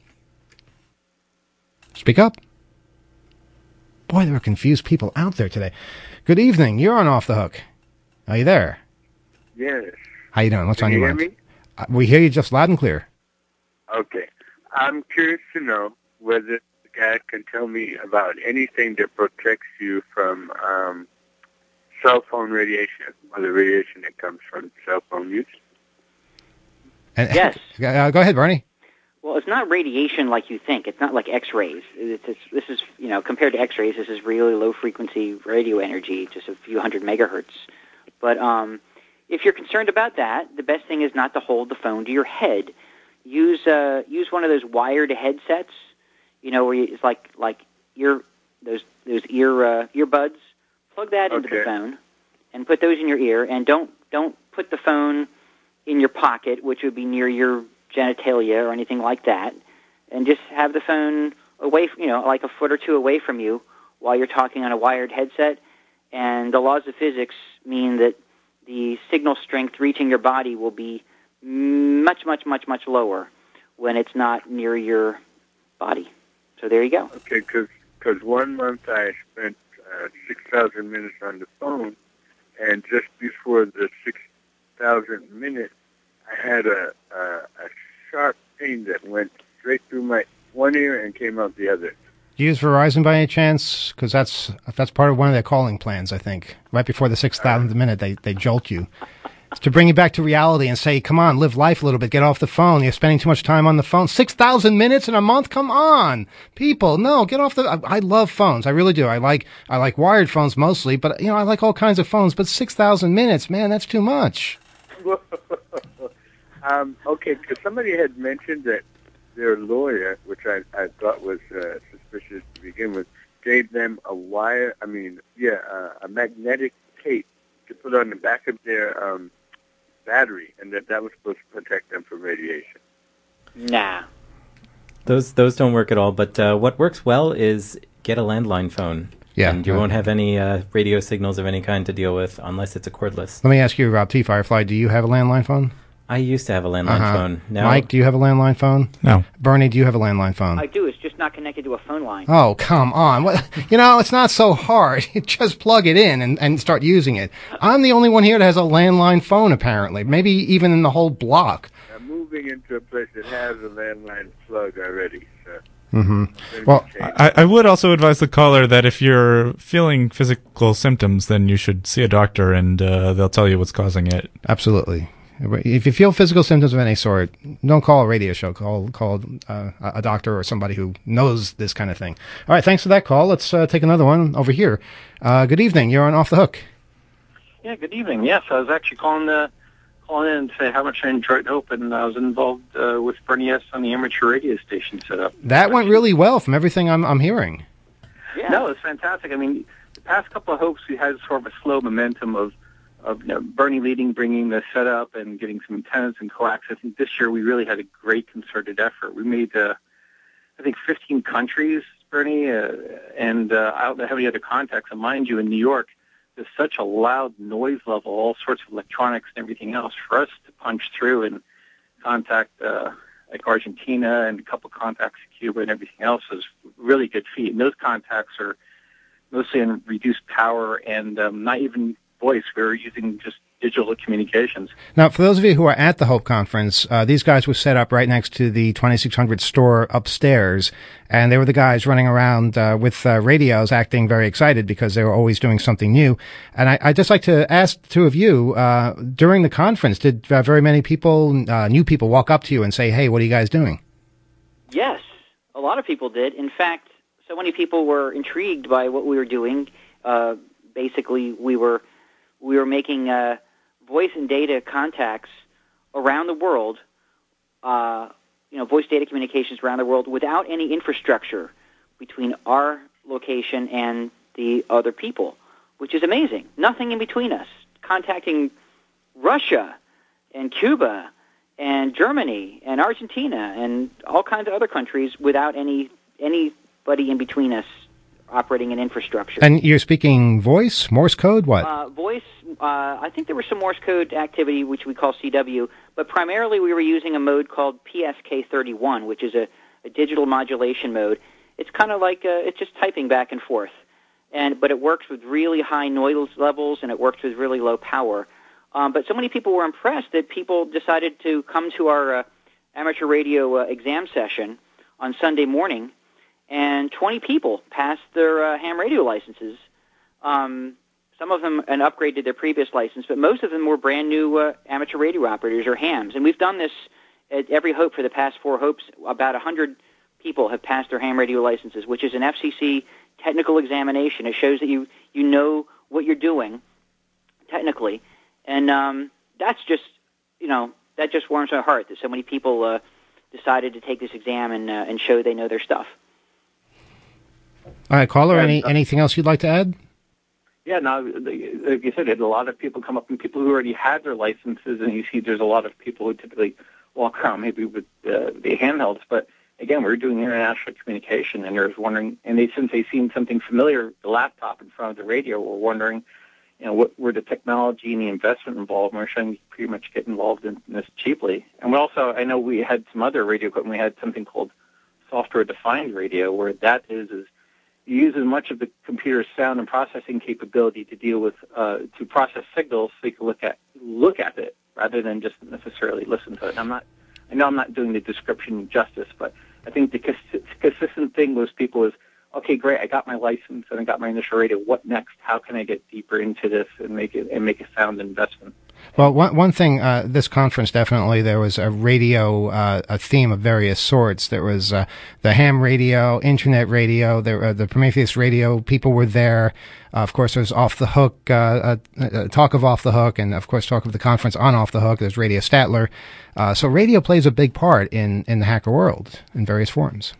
Speak up. Boy, there are confused people out there today. Good evening. You're on Off the Hook. Are you there? Yes. How you doing? What's on your mind? Can you hear me? We hear you just loud and clear. Okay. I'm curious to know whether the guy can tell me about anything that protects you from cell phone radiation, or the radiation that comes from cell phone use. Yes. Go ahead, Bernie. Well, it's not radiation like you think. It's not like X-rays. This is, compared to X-rays, this is really low-frequency radio energy, just a few hundred megahertz. But if you're concerned about that, the best thing is not to hold the phone to your head. Use one of those wired headsets, where it's like those earbuds. Plug that into the phone, and put those in your ear. And don't put the phone in your pocket, which would be near your genitalia or anything like that. And just have the phone away, like a foot or two away from you while you're talking on a wired headset. And the laws of physics mean that the signal strength reaching your body will be much, much, much, much lower when it's not near your body. So there you go. Okay, because 1 month I spent 6,000 minutes on the phone, and just before the 6,000th minute, I had a sharp pain that went straight through my one ear and came out the other. Do you use Verizon by any chance? Because that's part of one of their calling plans, I think. Right before the 6,000th minute, they jolt you. to bring you back to reality and say, come on, live life a little bit, get off the phone. You're spending too much time on the phone. 6,000 minutes in a month? Come on. People, no, get off I love phones. I really do. I like wired phones mostly, but, I like all kinds of phones. But 6,000 minutes, man, that's too much. Okay, because somebody had mentioned that their lawyer, which I thought was suspicious to begin with, gave them a magnetic tape to put on the back of their battery, and that was supposed to protect them from radiation. Nah. Those don't work at all, but what works well is get a landline phone. Yeah. And you won't have any radio signals of any kind to deal with unless it's a cordless. Let me ask you, Rob T. Firefly, do you have a landline phone? I used to have a landline phone. Now, Mike, do you have a landline phone? No. Bernie, do you have a landline phone? I do. It's just not connected to a phone line. Oh, come on. What, it's not so hard. Just plug it in and start using it. I'm the only one here that has a landline phone, apparently. Maybe even in the whole block. I'm moving into a place that has a landline plug already, so. Mm-hmm. Well, I would also advise the caller that if you're feeling physical symptoms, then you should see a doctor, and they'll tell you what's causing it. Absolutely. If you feel physical symptoms of any sort, don't call a radio show. Call a doctor or somebody who knows this kind of thing. All right, thanks for that call. Let's take another one over here. Good evening. You're on Off the Hook. Yeah, good evening. Yes, I was actually calling in to say how much I enjoyed Hope, and I was involved with Bernie S. on the amateur radio station setup. That went really well from everything I'm hearing. Yeah. No, it's fantastic. I mean, the past couple of Hopes, we had sort of a slow momentum of Bernie leading, bringing the setup and getting some antennas and coax. I think this year we really had a great concerted effort. We made, 15 countries, Bernie, and I don't know how many other contacts. And mind you, in New York, there's such a loud noise level, all sorts of electronics and everything else. For us to punch through and contact like Argentina and a couple contacts in Cuba and everything else was really good feat. And those contacts are mostly on reduced power and not even voice. We were using just digital communications. Now, for those of you who are at the Hope Conference, these guys were set up right next to the 2600 store upstairs, and they were the guys running around with radios acting very excited because they were always doing something new. And I'd just like to ask the two of you, during the conference, did very many people, new people, walk up to you and say, hey, what are you guys doing? Yes, a lot of people did. In fact, so many people were intrigued by what we were doing. Basically, we were making voice and data contacts around the world, voice data communications around the world without any infrastructure between our location and the other people, which is amazing. Nothing in between us. Contacting Russia and Cuba and Germany and Argentina and all kinds of other countries without anybody in between us operating an infrastructure. And you're speaking voice, Morse code, what? Voice, I think there was some Morse code activity, which we call CW, but primarily we were using a mode called PSK31, which is a digital modulation mode. It's kind of like, it's just typing back and forth, but it works with really high noise levels, and it works with really low power. But so many people were impressed that people decided to come to our amateur radio exam session on Sunday morning, and 20 people passed their ham radio licenses. Some of them upgraded their previous license, but most of them were brand new amateur radio operators or hams. And we've done this at every Hope for the past 4 Hopes. About 100 people have passed their ham radio licenses, which is an FCC technical examination. It shows that you know what you're doing technically. And that's just, that just warms my heart that so many people decided to take this exam and show they know their stuff. All right, caller, anything else you'd like to add? Yeah, no, like you said, a lot of people come up and people who already had their licenses, and you see there's a lot of people who typically walk around maybe with the handhelds. But again, we're doing international communication, and they're wondering, and since they've seen something familiar, the laptop in front of the radio, we're wondering, what were the technology and the investment involved, and we're trying to pretty much get involved in this cheaply. And we also, I know we had some other radio equipment. We had something called software-defined radio, where that is you use as much of the computer's sound and processing capability to deal with to process signals, so you can look at it rather than just necessarily listen to it. And I know I'm not doing the description justice, but I think the consistent thing with people is, okay, great, I got my license and I got my initial radio. What next? How can I get deeper into this and make a sound investment? Well, one thing, this conference definitely, there was a radio, a theme of various sorts. There was the ham radio, internet radio, the Prometheus radio. People were there. Of course, there's Off the Hook, talk of Off the Hook, and of course, talk of the conference on Off the Hook. There's Radio Statler. So radio plays a big part in the hacker world in various forms.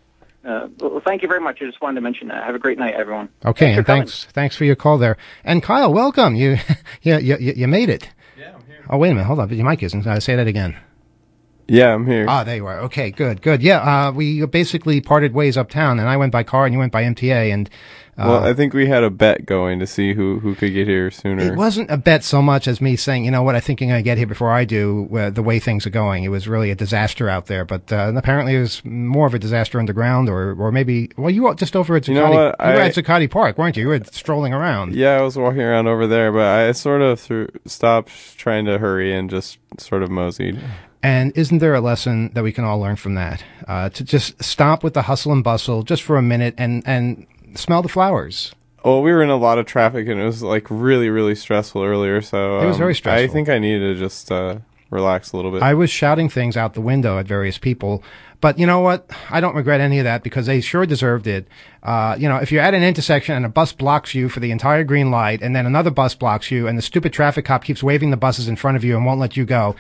Well, thank you very much. I just wanted to mention that. Have a great night, everyone. Okay, and thanks for your call there. And Kyle, welcome. You made it. Yeah, I'm here. Oh, wait a minute. Hold on. Your mic isn't. Say that again. Yeah, I'm here. Ah, there you are. Okay, good. Yeah, we basically parted ways uptown, and I went by car, and you went by MTA, and... well, I think we had a bet going to see who could get here sooner. It wasn't a bet so much as me saying, you know what, I think you're going to get here before I do, the way things are going. It was really a disaster out there, but apparently it was more of a disaster underground, or maybe, well, you were just over at Zuccotti. You know what? You were at Zuccotti Park, weren't you? You were strolling around. Yeah, I was walking around over there, but I sort of stopped trying to hurry and just sort of moseyed. And isn't there a lesson that we can all learn from that? To just stop with the hustle and bustle just for a minute and smell the flowers. Well, we were in a lot of traffic, and it was like really, really stressful earlier. So it was very stressful. I think I needed to just relax a little bit. I was shouting things out the window at various people, but you know what? I don't regret any of that because they sure deserved it. If you're at an intersection and a bus blocks you for the entire green light, and then another bus blocks you, and the stupid traffic cop keeps waving the buses in front of you and won't let you go,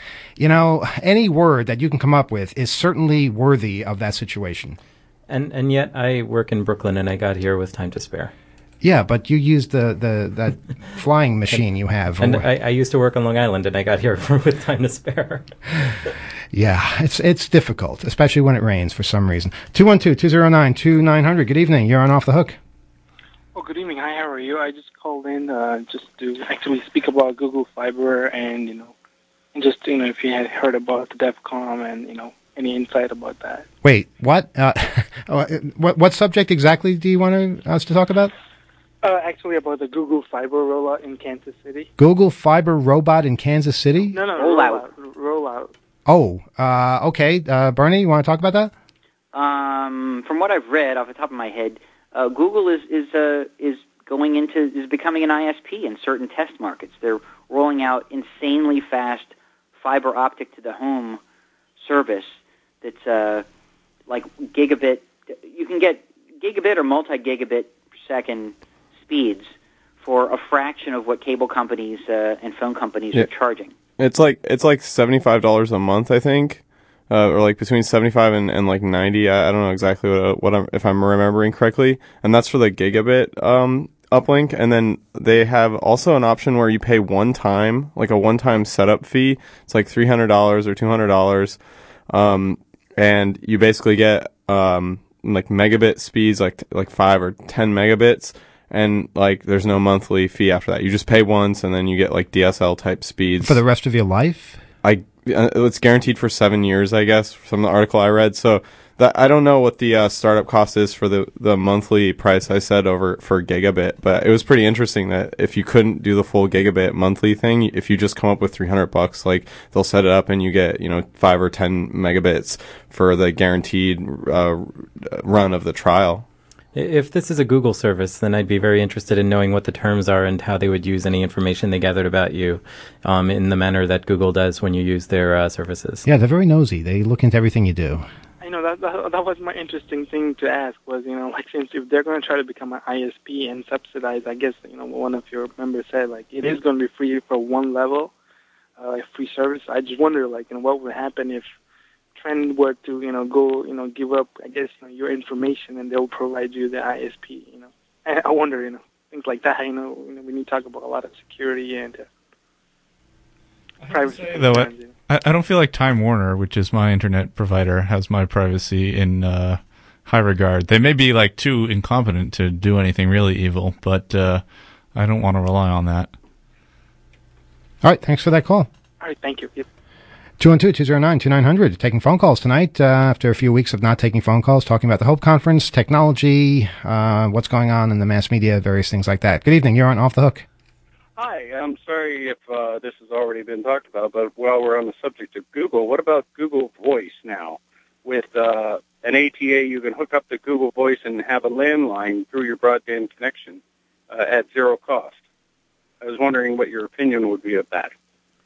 any word that you can come up with is certainly worthy of that situation. And yet I work in Brooklyn, and I got here with time to spare. Yeah, but you used that flying machine you have. And I used to work on Long Island, and I got here with time to spare. Yeah, it's difficult, especially when it rains for some reason. 212-209-2900. Good evening. You're on Off the Hook. Oh, good evening. Hi, how are you? I just called in just to actually speak about Google Fiber and, if you had heard about the DEFCON and, any insight about that. Wait, what? What subject exactly do you want us to talk about? Actually, about the Google Fiber rollout in Kansas City. Google Fiber robot in Kansas City? No, rollout. Oh, okay. Bernie, you want to talk about that? From what I've read off the top of my head, Google is becoming an ISP in certain test markets. They're rolling out insanely fast fiber optic to the home service that's like gigabit. You can get gigabit or multi-gigabit per second speeds for a fraction of what cable companies and phone companies are charging. It's like $75 a month, I think, or like between 75 and like 90. I don't know exactly if I'm remembering correctly, and that's for the gigabit uplink. And then they have also an option where you pay one time setup fee. It's like $300 or $200. And you basically get like megabit speeds, like 5 or 10 megabits, and like there's no monthly fee after that. You just pay once, and then you get like DSL type speeds for the rest of your life. It's guaranteed for 7 years, I guess, from the article I read. So I don't know what the startup cost is for the monthly price I said for gigabit, but it was pretty interesting that if you couldn't do the full gigabit monthly thing, if you just come up with $300, like they'll set it up and you get 5 or 10 megabits for the guaranteed run of the trial. If this is a Google service, then I'd be very interested in knowing what the terms are and how they would use any information they gathered about you in the manner that Google does when you use their services. Yeah, they're very nosy. They look into everything you do. I know that was my interesting thing to ask was, since if they're going to try to become an ISP and subsidize, I guess, one of your members said, like, it is going to be free for one level, like free service. I just wonder, like, what would happen if Trend were to, go, give up, I guess, your information and they'll provide you the ISP, And I wonder, things like that, we need to talk about a lot of security and privacy. I don't feel like Time Warner, which is my internet provider, has my privacy in high regard. They may be like too incompetent to do anything really evil, but I don't want to rely on that. All right, thanks for that call. All right, thank you. Yep. 212-209-2900. Taking phone calls tonight after a few weeks of not taking phone calls, talking about the Hope Conference, technology, what's going on in the mass media, various things like that. Good evening. You're on Off the Hook. Hi. I'm sorry if this has already been talked about, but while we're on the subject of Google, what about Google Voice now? With an ATA, you can hook up to Google Voice and have a landline through your broadband connection at zero cost. I was wondering what your opinion would be of that.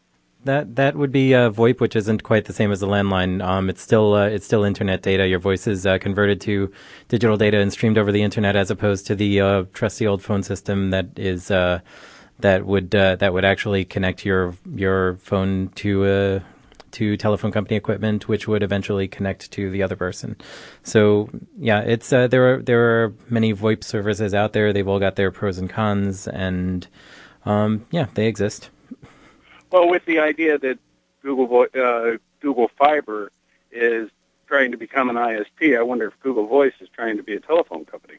That would be VoIP, which isn't quite the same as the landline. It's still internet data. Your voice is converted to digital data and streamed over the internet, as opposed to the trusty old phone system that is that would actually connect your phone to telephone company equipment, which would eventually connect to the other person. So yeah, it's there are many VoIP services out there. They've all got their pros and cons, and they exist. Well, with the idea that Google Fiber is trying to become an ISP, I wonder if Google Voice is trying to be a telephone company.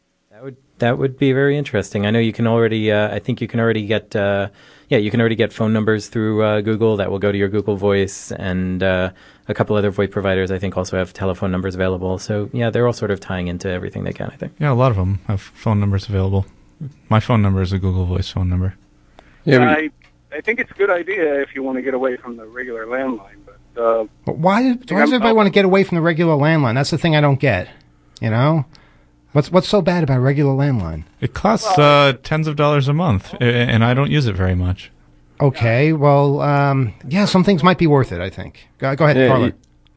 That would be very interesting. I know you can already. I think you can already get. You can already get phone numbers through Google that will go to your Google Voice, and a couple other VoIP providers I think also have telephone numbers available. So yeah, they're all sort of tying into everything they can, I think. Yeah, a lot of them have phone numbers available. My phone number is a Google Voice phone number. Yeah, I think it's a good idea if you want to get away from the regular landline. But why does everybody want to get away from the regular landline? That's the thing I don't get. You know, what's so bad about a regular landline? It costs tens of dollars a month, and I don't use it very much. Okay, well, some things might be worth it, I think. Go ahead, Carla.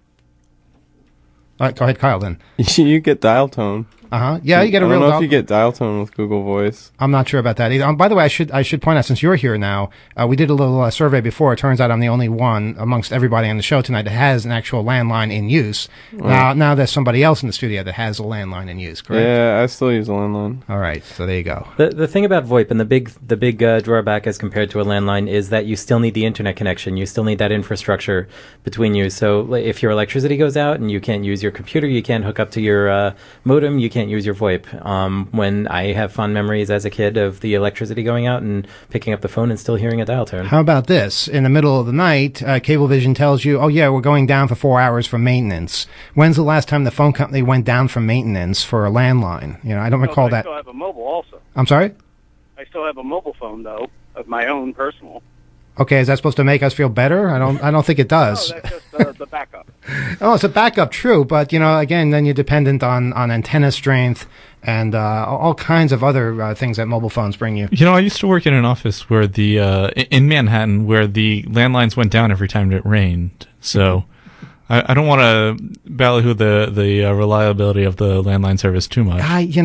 All right, go ahead, Kyle, then. You get dial tone. Uh-huh. Yeah, you get a real I don't know if you get dial tone with Google Voice. I'm not sure about that either. By the way, I should point out, since you're here now, we did a little survey before. It turns out I'm the only one amongst everybody on the show tonight that has an actual landline in use. Now there's somebody else in the studio that has a landline in use, correct? Yeah, I still use a landline. All right, so there you go. The thing about VoIP and the big drawback as compared to a landline is that you still need the internet connection. You still need that infrastructure between you. So if your electricity goes out and you can't use your computer, you can't hook up to your modem, you can't use your VoIP. When I have fond memories as a kid of the electricity going out and picking up the phone and still hearing a dial tone. How about this? In the middle of the night, Cablevision tells you, oh yeah, we're going down for 4 hours for maintenance. When's the last time the phone company went down for maintenance for a landline? You know, I don't recall that. I still have a mobile also. I'm sorry? I still have a mobile phone, though, of my own personal. Okay, is that supposed to make us feel better? I don't think it does. No, that's just the backup. Oh, it's a backup, true, but again, then you're dependent on antenna strength and all kinds of other things that mobile phones bring you. I used to work in an office where in Manhattan, where the landlines went down every time it rained. So I don't want to ballyhoo the reliability of the landline service too much.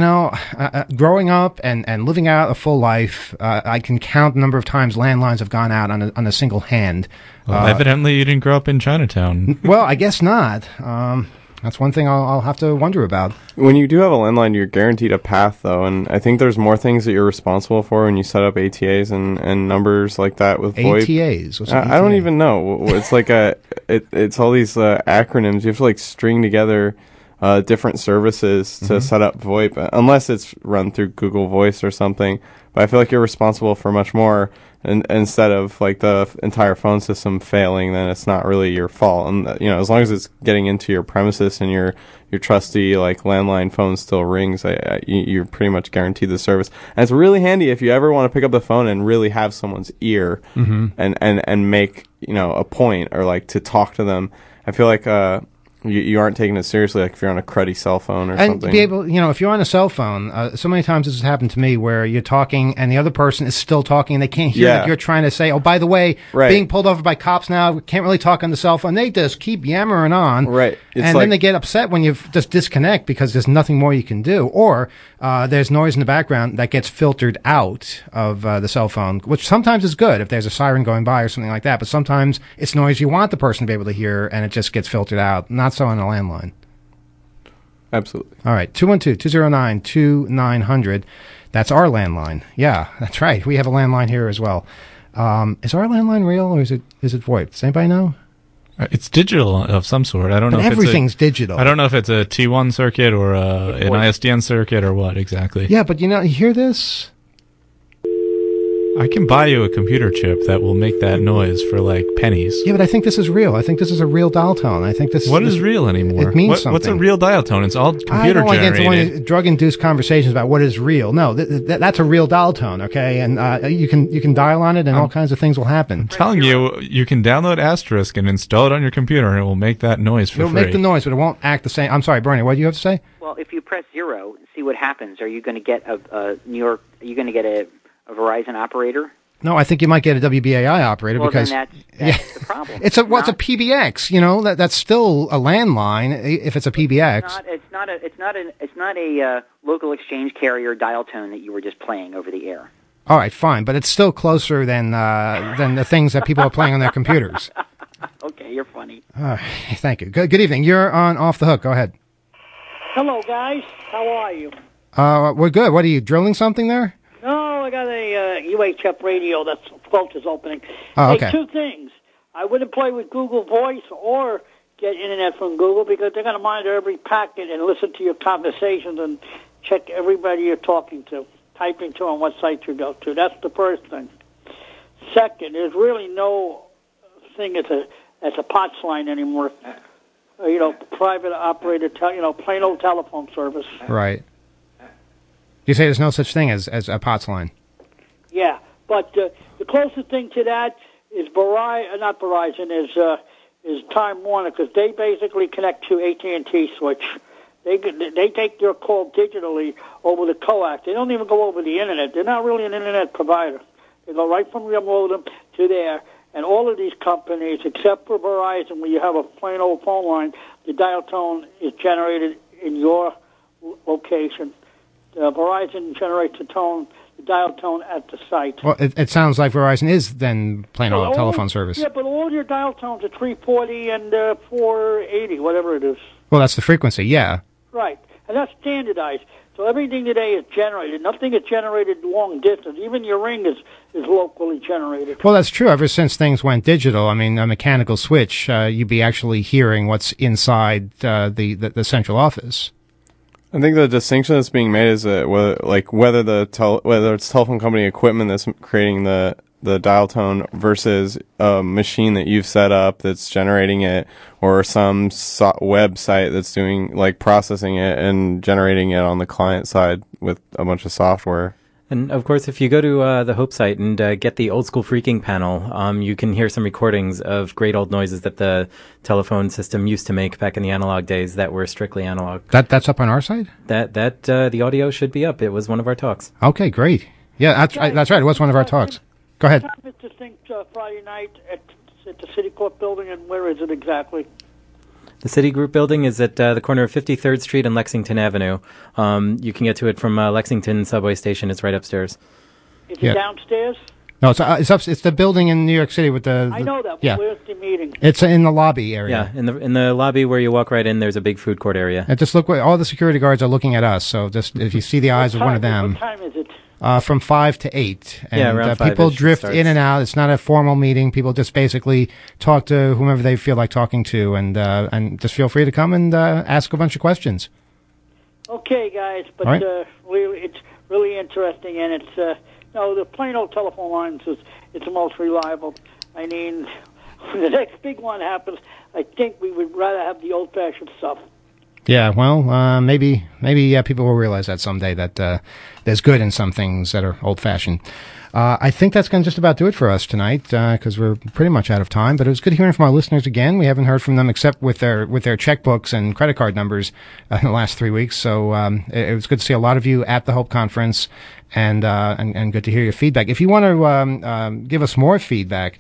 Growing up and living out a full life, I can count the number of times landlines have gone out on a single hand. Well, evidently, you didn't grow up in Chinatown. Well, I guess not. That's one thing I'll have to wonder about. When you do have a landline, you're guaranteed a path, though, and I think there's more things that you're responsible for when you set up ATAs and numbers like that with VoIP. ATAs? What's an ATA? I don't even know. It's like it's all these acronyms. You have to string together different services to set up VoIP, unless it's run through Google Voice or something. But I feel like you're responsible for much more. And instead of the entire phone system failing, then it's not really your fault. And as long as it's getting into your premises and your trusty landline phone still rings, you're pretty much guaranteed the service. And it's really handy if you ever want to pick up the phone and really have someone's ear and make a point or to talk to them. I feel like you aren't taking it seriously, if you're on a cruddy cell phone or something. And to be able, if you're on a cell phone, so many times this has happened to me where you're talking and the other person is still talking and they can't hear that you're trying to say, oh, by the way, being pulled over by cops now, can't really talk on the cell phone. They just keep yammering on. Right. And then they get upset when you just disconnect because there's nothing more you can do. Or there's noise in the background that gets filtered out of the cell phone, which sometimes is good if there's a siren going by or something like that. But sometimes it's noise you want the person to be able to hear and it just gets filtered out. Not so on a landline. Absolutely. All right, 212-209-2900. That's our landline. Yeah, that's right. We have a landline here as well. Is our landline real or is it VoIP? Does anybody know? It's digital of some sort. I don't know if everything's digital. I don't know if it's a T1 circuit or an ISDN circuit or what exactly. Yeah, but you hear this? I can buy you a computer chip that will make that noise for pennies. Yeah, but I think this is real. I think this is a real dial tone. I think this. What is real anymore? It means something. What's a real dial tone? It's all computer generated. I don't want to get into drug-induced conversations about what is real. No, that's a real dial tone. Okay, and you can dial on it, and all kinds of things will happen. I'm telling you, you can download Asterisk and install it on your computer, and it will make that noise for free. It'll make the noise, but it won't act the same. I'm sorry, Bernie. What do you have to say? Well, if you press 0 and see what happens, are you going to get a Verizon operator? No, I think you might get a WBAI operator Well, because then that's the problem. it's a PBX. You know, that's still a landline if it's a PBX. It's not a local exchange carrier dial tone that you were just playing over the air. All right, fine, but it's still closer than the things that people are playing on their computers. Okay, you're funny. Thank you. Good evening. You're on Off the Hook. Go ahead. Hello, guys. How are you? We're good. What are you drilling something there? No, I got a UHF radio that's float is opening. Oh, okay. Hey, two things. I wouldn't play with Google Voice or get internet from Google because they're going to monitor every packet and listen to your conversations and check everybody you're talking to, typing to on what site you go to. That's the first thing. Second, there's really no thing as a POTS line anymore. Private operator, plain old telephone service. Right. You say there's no such thing as a POTS line? Yeah, but the closest thing to that is not Verizon, is Time Warner, because they basically connect to AT&T switch. They take your call digitally over the coax. They don't even go over the internet. They're not really an internet provider. They go right from your modem to there. And all of these companies, except for Verizon, where you have a plain old phone line, the dial tone is generated in your location. Verizon generates the dial tone at the site. Well, it sounds like Verizon is then plain old telephone service. Yeah, but all your dial tones are 340 and 480, whatever it is. Well, that's the frequency, yeah. Right, and that's standardized. So everything today is generated. Nothing is generated long distance. Even your ring is locally generated. Well, that's true. Ever since things went digital, I mean, a mechanical switch, you'd be actually hearing what's inside the central office. I think the distinction that's being made is that whether it's telephone company equipment that's creating the dial tone versus a machine that you've set up that's generating it, or some website that's doing processing it and generating it on the client side with a bunch of software. And of course, if you go to the Hope site and get the Old School Freaking panel, you can hear some recordings of great old noises that the telephone system used to make back in the analog days that were strictly analog. That's up on our site? The audio should be up. It was one of our talks. Okay, great. Yeah, that's right. It was one of our talks. Go ahead. What time is this thing Friday night at the City Court building, and where is it exactly? The City Group building is at the corner of 53rd Street and Lexington Avenue. You can get to it from Lexington subway station. It's right upstairs. Is it downstairs? No, it's the building in New York City with the I know that. Yeah. Where's the meeting? It's in the lobby area. Yeah, in the lobby where you walk right in, there's a big food court area. And just look, all the security guards are looking at us. So just if you see the eyes of one of them. What time is it? From 5 to 8. And, yeah, around 5. People drift in and out. It's not a formal meeting. People just basically talk to whomever they feel like talking to, and just feel free to come and ask a bunch of questions. Okay, guys, but right. It's really interesting, and it's the plain old telephone lines it's the most reliable. I mean, when the next big one happens, I think we would rather have the old-fashioned stuff. Yeah, well, maybe people will realize that someday, that there's good in some things that are old-fashioned. I think that's going to just about do it for us tonight, because we're pretty much out of time. But it was good hearing from our listeners again. We haven't heard from them except with their checkbooks and credit card numbers in the last 3 weeks. So it was good to see a lot of you at the Hope Conference, and good to hear your feedback. If you want to give us more feedback,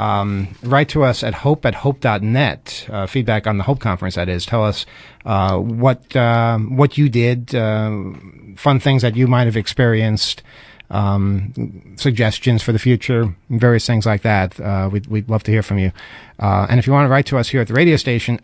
write to us at hope@hope.net. Feedback on the Hope Conference, that is. Tell us what you did, fun things that you might have experienced, suggestions for the future, various things like that. We'd love to hear from you. And if you want to write to us here at the radio station,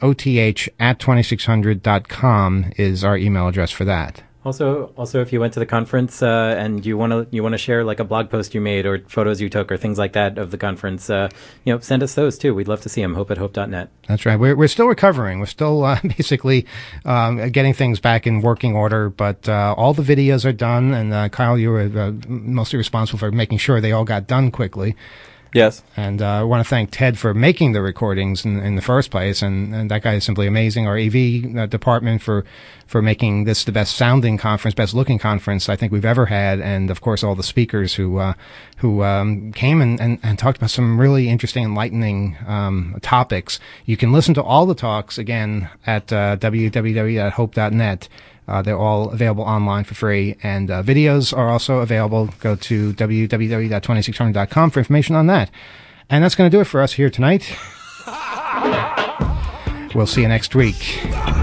oth@2600.com is our email address for that. Also, if you went to the conference and you want to share like a blog post you made or photos you took or things like that of the conference, send us those too. We'd love to see them. Hope@hope.net. That's right. We're still recovering. We're still basically getting things back in working order, but all the videos are done. And Kyle, you were mostly responsible for making sure they all got done quickly. Yes. And I want to thank Ted for making the recordings in the first place, and that guy is simply amazing. Our AV department for making this the best sounding conference, best looking conference I think we've ever had, and of course all the speakers who came and talked about some really interesting, enlightening topics. You can listen to all the talks again at www.hope.net. They're all available online for free, and videos are also available. Go to www.2600.com for information on that. And that's going to do it for us here tonight. We'll see you next week.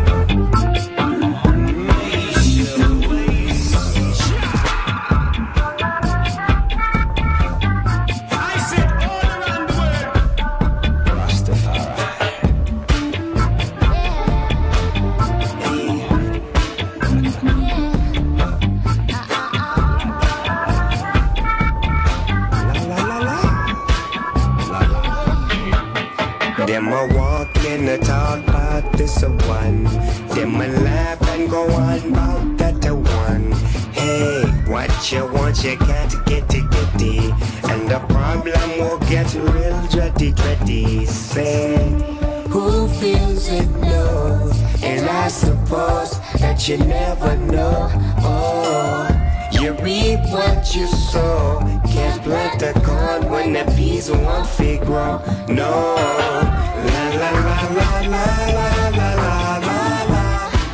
Them a walk in the talk about this a one. Them a laugh and go on about that a one. Hey, what you want, you can't get it. And the problem will get real dready. Say, who feels it knows. And I suppose that you never know. Oh, you reap what you sow. Can't plant a corn when the peas won't fit grow. No. La la la la la la la la la la.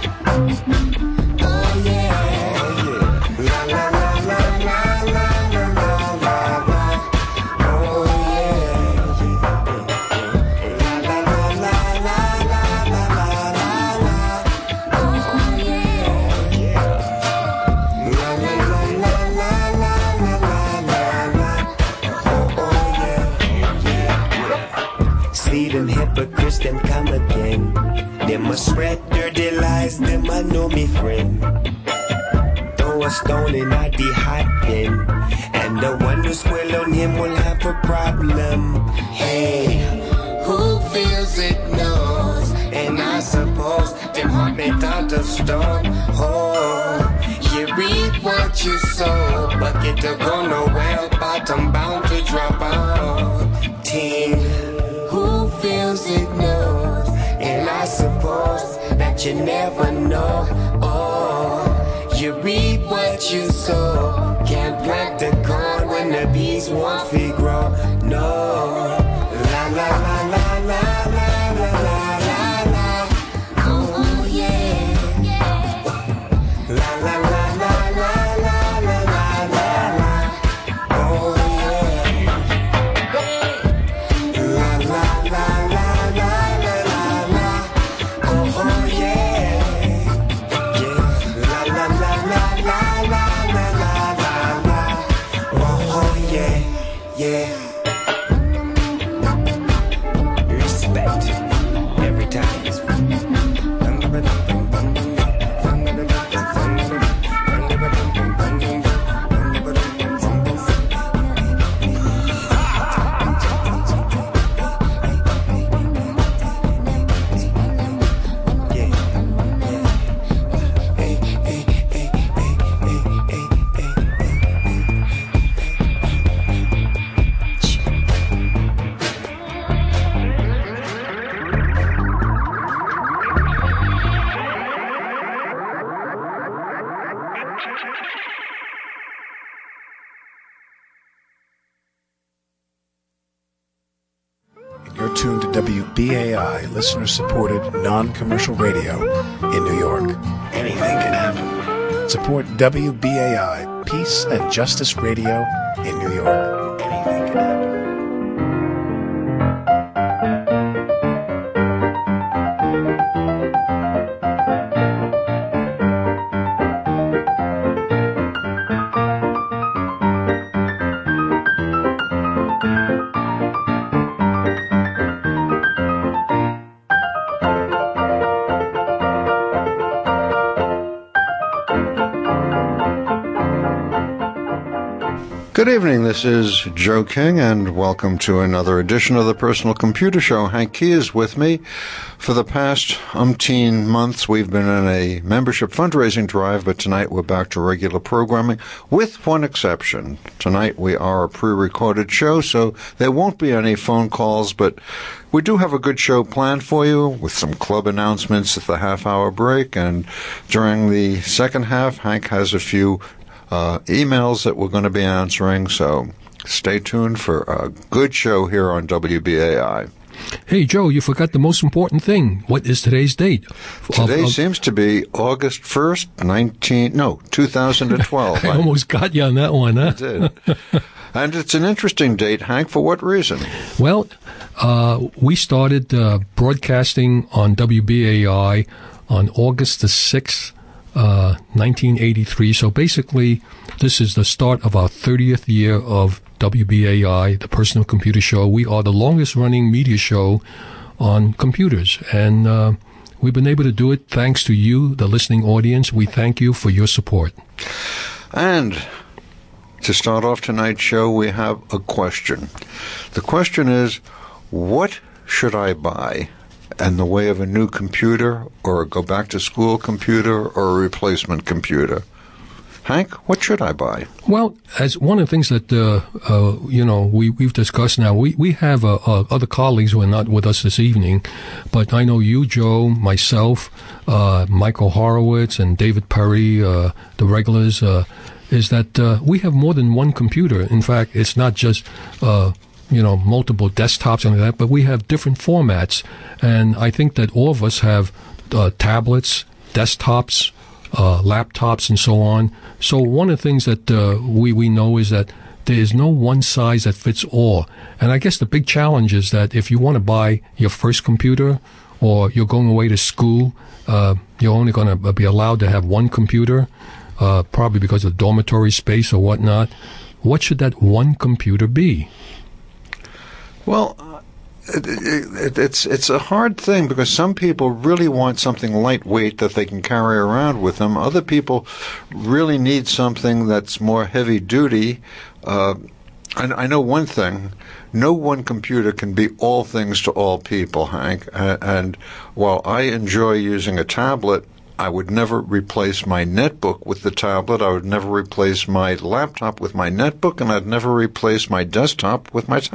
Oh yeah. La la la la la la la la la la. Oh yeah. La la la la la la la la la la. Oh yeah. La la la la la la la la la. Oh yeah. See them hypocrites, them come again. Them a spread dirty lies, them a know me friend. Throw a stone in at the hot bin, and the one who squill on him will have a problem. Hey, who feels it knows, and I suppose them heart made out of stone. Oh, you reap what you sow, bucket to go nowhere, bottom bound to drop out. Ting. Who feels it knows, and I suppose that you never know. Oh, you reap what you sow. Can't plant the corn when the bees won't fit grow. No. La la la la la la la la la la. Oh yeah. La la la la la la la la la la. Oh yeah. La la la la la la la la. Oh yeah. Yeah. La la la la la la la la la la. Oh yeah. Yeah. Respect every time. You're tuned to WBAI, listener-supported, non-commercial radio in New York. Anything can happen. Support WBAI, Peace and Justice Radio in New York. Anything can happen. Good evening, this is Joe King, and welcome to another edition of the Personal Computer Show. Hank Key is with me. For the past umpteen months, we've been in a membership fundraising drive, but tonight we're back to regular programming, with one exception. Tonight we are a pre-recorded show, so there won't be any phone calls, but we do have a good show planned for you, with some club announcements at the half-hour break, and during the second half, Hank has a few emails that we're going to be answering, so stay tuned for a good show here on WBAI. Hey, Joe, you forgot the most important thing. What is today's date? Today seems to be August 1st, 2012. I almost got you on that one, huh? I did. And it's an interesting date, Hank. For what reason? Well, we started broadcasting on WBAI on August the 6th, 1983. So basically, this is the start of our 30th year of WBAI, the Personal Computer Show. We are the longest-running media show on computers, and we've been able to do it thanks to you, the listening audience. We thank you for your support. And to start off tonight's show, we have a question. The question is, what should I buy in the way of a new computer or a go-back-to-school computer or a replacement computer? Hank, what should I buy? Well, as one of the things that, we've discussed now, we have other colleagues who are not with us this evening, but I know you, Joe, myself, Michael Horowitz, and David Perry, the regulars, is that we have more than one computer. In fact, it's not just multiple desktops and that, but we have different formats. And I think that all of us have tablets, desktops, laptops, and so on. So one of the things that we know is that there is no one size that fits all. And I guess the big challenge is that if you want to buy your first computer or you're going away to school, you're only going to be allowed to have one computer, probably because of dormitory space or whatnot. What should that one computer be? Well, it's a hard thing because some people really want something lightweight that they can carry around with them. Other people really need something that's more heavy duty. I know one thing. No one computer can be all things to all people, Hank. And while I enjoy using a tablet, I would never replace my netbook with the tablet. I would never replace my laptop with my netbook, and I'd never replace my desktop with my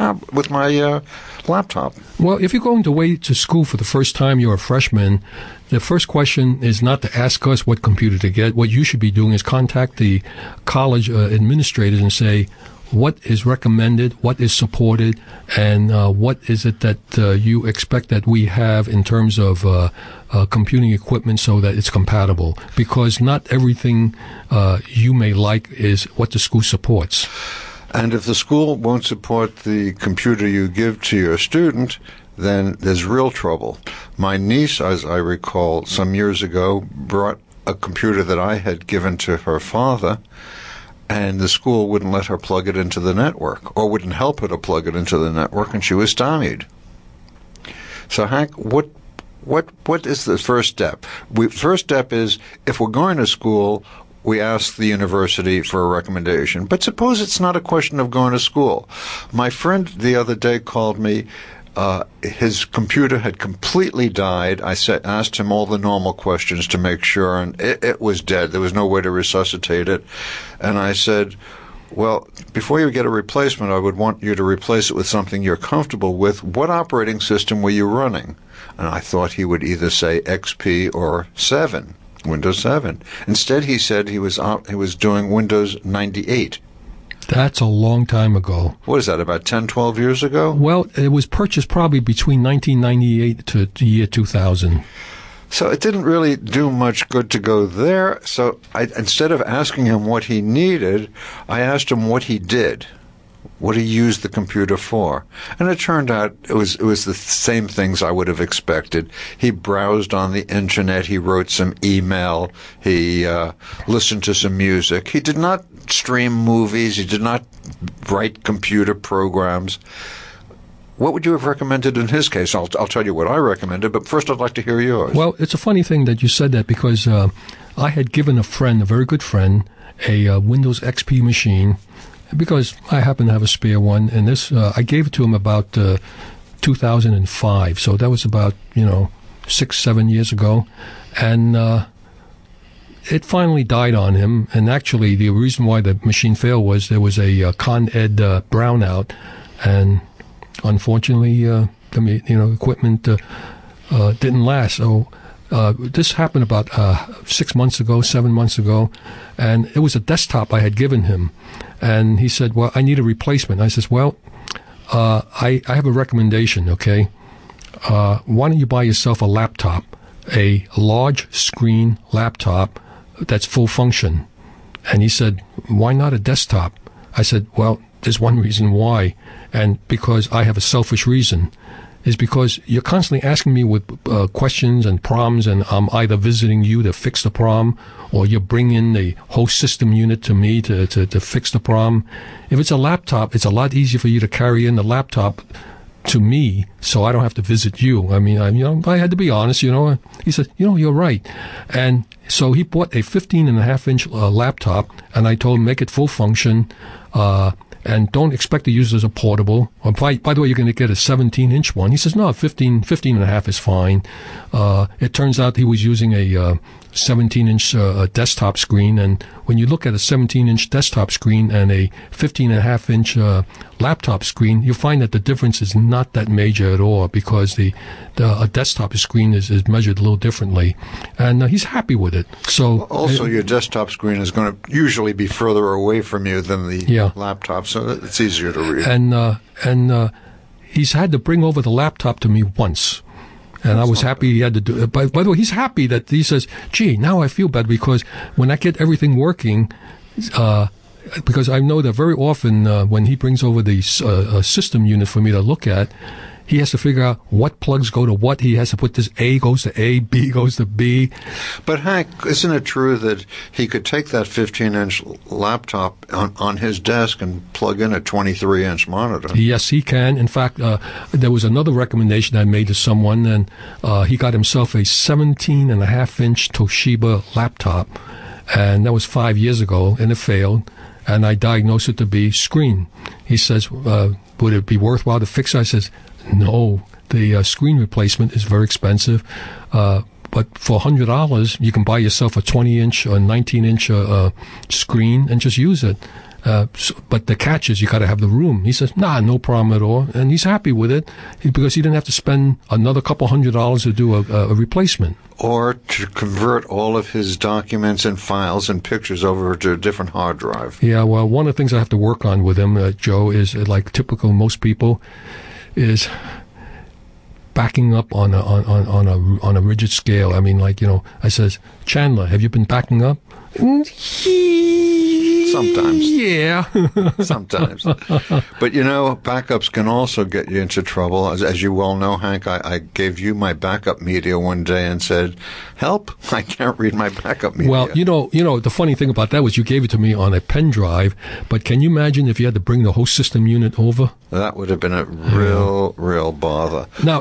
laptop. Well, if you're going away to school for the first time, you're a freshman, the first question is not to ask us what computer to get. What you should be doing is contact the college administrators and say, what is recommended, what is supported, and what is it that you expect that we have in terms of computing equipment so that it's compatible? Because not everything you may like is what the school supports. And if the school won't support the computer you give to your student, then there's real trouble. My niece, as I recall, some years ago, brought a computer that I had given to her father, and the school wouldn't let her plug it into the network, or wouldn't help her to plug it into the network, and she was stymied. So, Hank, what is the first step? First step is, if we're going to school, we ask the university for a recommendation. But suppose it's not a question of going to school. My friend the other day called me. His computer had completely died. I asked him all the normal questions to make sure, and it was dead. There was no way to resuscitate it. And I said, well, before you get a replacement, I would want you to replace it with something you're comfortable with. What operating system were you running? And I thought he would either say XP or 7, Windows 7. Instead, he said he was doing Windows 98. That's a long time ago. What is that, about 10, 12 years ago? Well, it was purchased probably between 1998 to the year 2000. So it didn't really do much good to go there. So instead of asking him what he needed, I asked him what he did, what he used the computer for. And it turned out it was the same things I would have expected. He browsed on the internet. He wrote some email. He listened to some music. He did not stream movies. He did not write computer programs. What would you have recommended in his case? I'll tell you what I recommended, but first I'd like to hear yours. Well, it's a funny thing that you said that because I had given a very good friend, a Windows XP machine, because I happen to have a spare one, and this I gave it to him about 2005, so that was about 6-7 years ago, and it finally died on him. And actually, the reason why the machine failed was there was a Con Ed brownout, and unfortunately, equipment didn't last. So this happened about 7 months ago, and it was a desktop I had given him. And he said, well, I need a replacement. I says, well, I have a recommendation, okay? why don't you buy yourself a laptop, a large screen laptop that's full function? And he said, why not a desktop? I said, well, there's one reason why, and because I have a selfish reason, is because you're constantly asking me with questions and problems, and I'm either visiting you to fix the problem, or you're bringing the whole system unit to me to fix the problem. If it's a laptop, it's a lot easier for you to carry in the laptop to me, so I don't have to visit you. I mean, I had to be honest, He said, you're right. And so he bought a 15.5-inch laptop, and I told him, make it full function, and don't expect to use it as a portable. By the way, you're going to get a 17-inch one. He says, no, 15.5 is fine. It turns out he was using a 17-inch desktop screen, and when you look at a 17-inch desktop screen and a 15.5-inch laptop screen, you'll find that the difference is not that major at all, because a desktop screen is measured a little differently, and he's happy with it. So also, your desktop screen is going to usually be further away from you than the laptop, so it's easier to read. And he's had to bring over the laptop to me once. And I was happy he had to do it. By the way, he's happy that he says, gee, now I feel bad, because when I get everything working, because I know that very often when he brings over the system unit for me to look at, he has to figure out what plugs go to what. He has to put this A goes to A, B goes to B. But Hank, isn't it true that he could take that 15-inch laptop on his desk and plug in a 23-inch monitor? Yes, he can. In fact, there was another recommendation I made to someone, and he got himself a 17.5-inch Toshiba laptop, and that was 5 years ago, and it failed, and I diagnosed it to be screen. He says, would it be worthwhile to fix it? I says, no, the screen replacement is very expensive, but for $100, you can buy yourself a 20-inch or 19-inch screen and just use it. But the catch is you got to have the room. He says, no problem at all, and he's happy with it because he didn't have to spend another couple $100 to do a replacement. Or to convert all of his documents and files and pictures over to a different hard drive. Yeah, well, one of the things I have to work on with him, Joe, is like typical most people, is backing up on a rigid scale. I mean, I says, Chandler, have you been backing up? Sometimes. Yeah. Sometimes. But, backups can also get you into trouble. As you well know, Hank, I gave you my backup media one day and said, help, I can't read my backup media. Well, the funny thing about that was you gave it to me on a pen drive, but can you imagine if you had to bring the whole system unit over? That would have been a real bother. Now,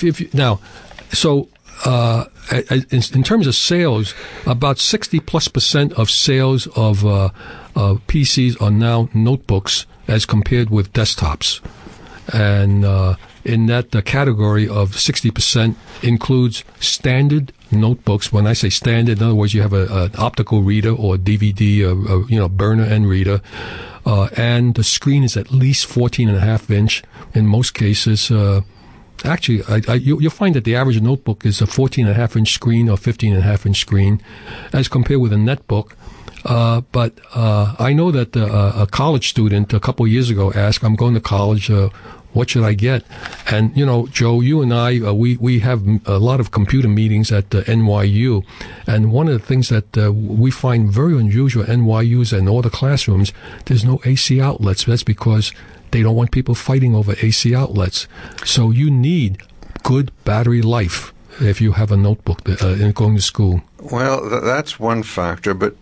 in terms of sales, about 60+% of sales of PCs are now notebooks as compared with desktops. And in that category of 60% includes standard notebooks. When I say standard, in other words, you have an optical reader or a DVD, burner end reader, and the screen is at least 14.5-inch in most cases. Actually, you'll find that the average notebook is a 14.5-inch screen or 15.5-inch screen as compared with a netbook. But I know that a college student a couple of years ago asked, I'm going to college, what should I get? And, Joe, you and I, we have a lot of computer meetings at NYU. And one of the things that we find very unusual at NYU's and all the classrooms, there's no AC outlets. That's because they don't want people fighting over AC outlets. So you need good battery life if you have a notebook going to school. Well, that's one factor. But,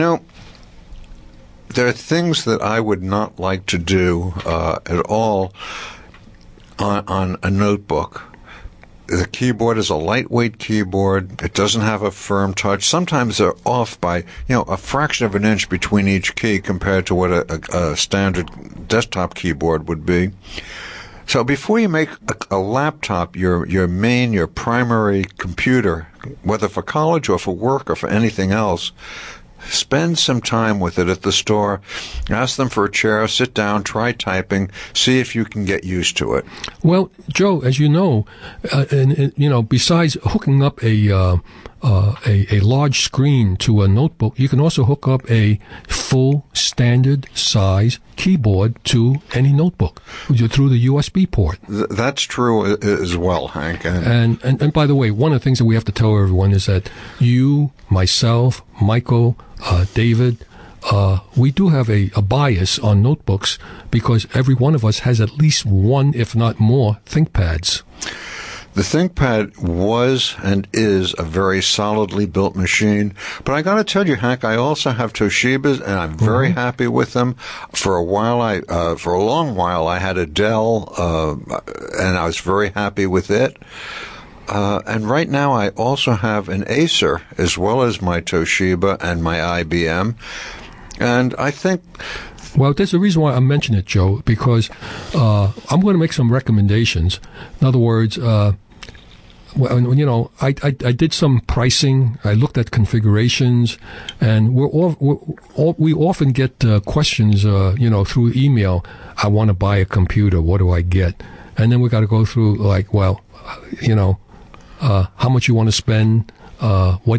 there are things that I would not like to do at all on a notebook. The keyboard is a lightweight keyboard. It doesn't have a firm touch. Sometimes they're off by, a fraction of an inch between each key compared to what a standard desktop keyboard would be. So before you make a laptop your primary computer, whether for college or for work or for anything else, spend some time with it at the store. Ask them for a chair, sit down, try typing, see if you can get used to it. Well, Joe, as you know, besides hooking up a a large screen to a notebook, you can also hook up a full standard size keyboard to any notebook through the USB port. That's true as well, Hank. And by the way, one of the things that we have to tell everyone is that you, myself, Michael, David, we do have a bias on notebooks because every one of us has at least one, if not more, ThinkPads. The ThinkPad was and is a very solidly built machine. But I got to tell you, Hank, I also have Toshibas, and I'm very happy with them. For a long while, I had a Dell, and I was very happy with it. And right now, I also have an Acer, as well as my Toshiba and my IBM. And I think... Well, there's a reason why I mention it, Joe, because I'm going to make some recommendations. In other words, I did some pricing. I looked at configurations, and we often get questions, through email. I want to buy a computer. What do I get? And then we got to go through how much you want to spend, what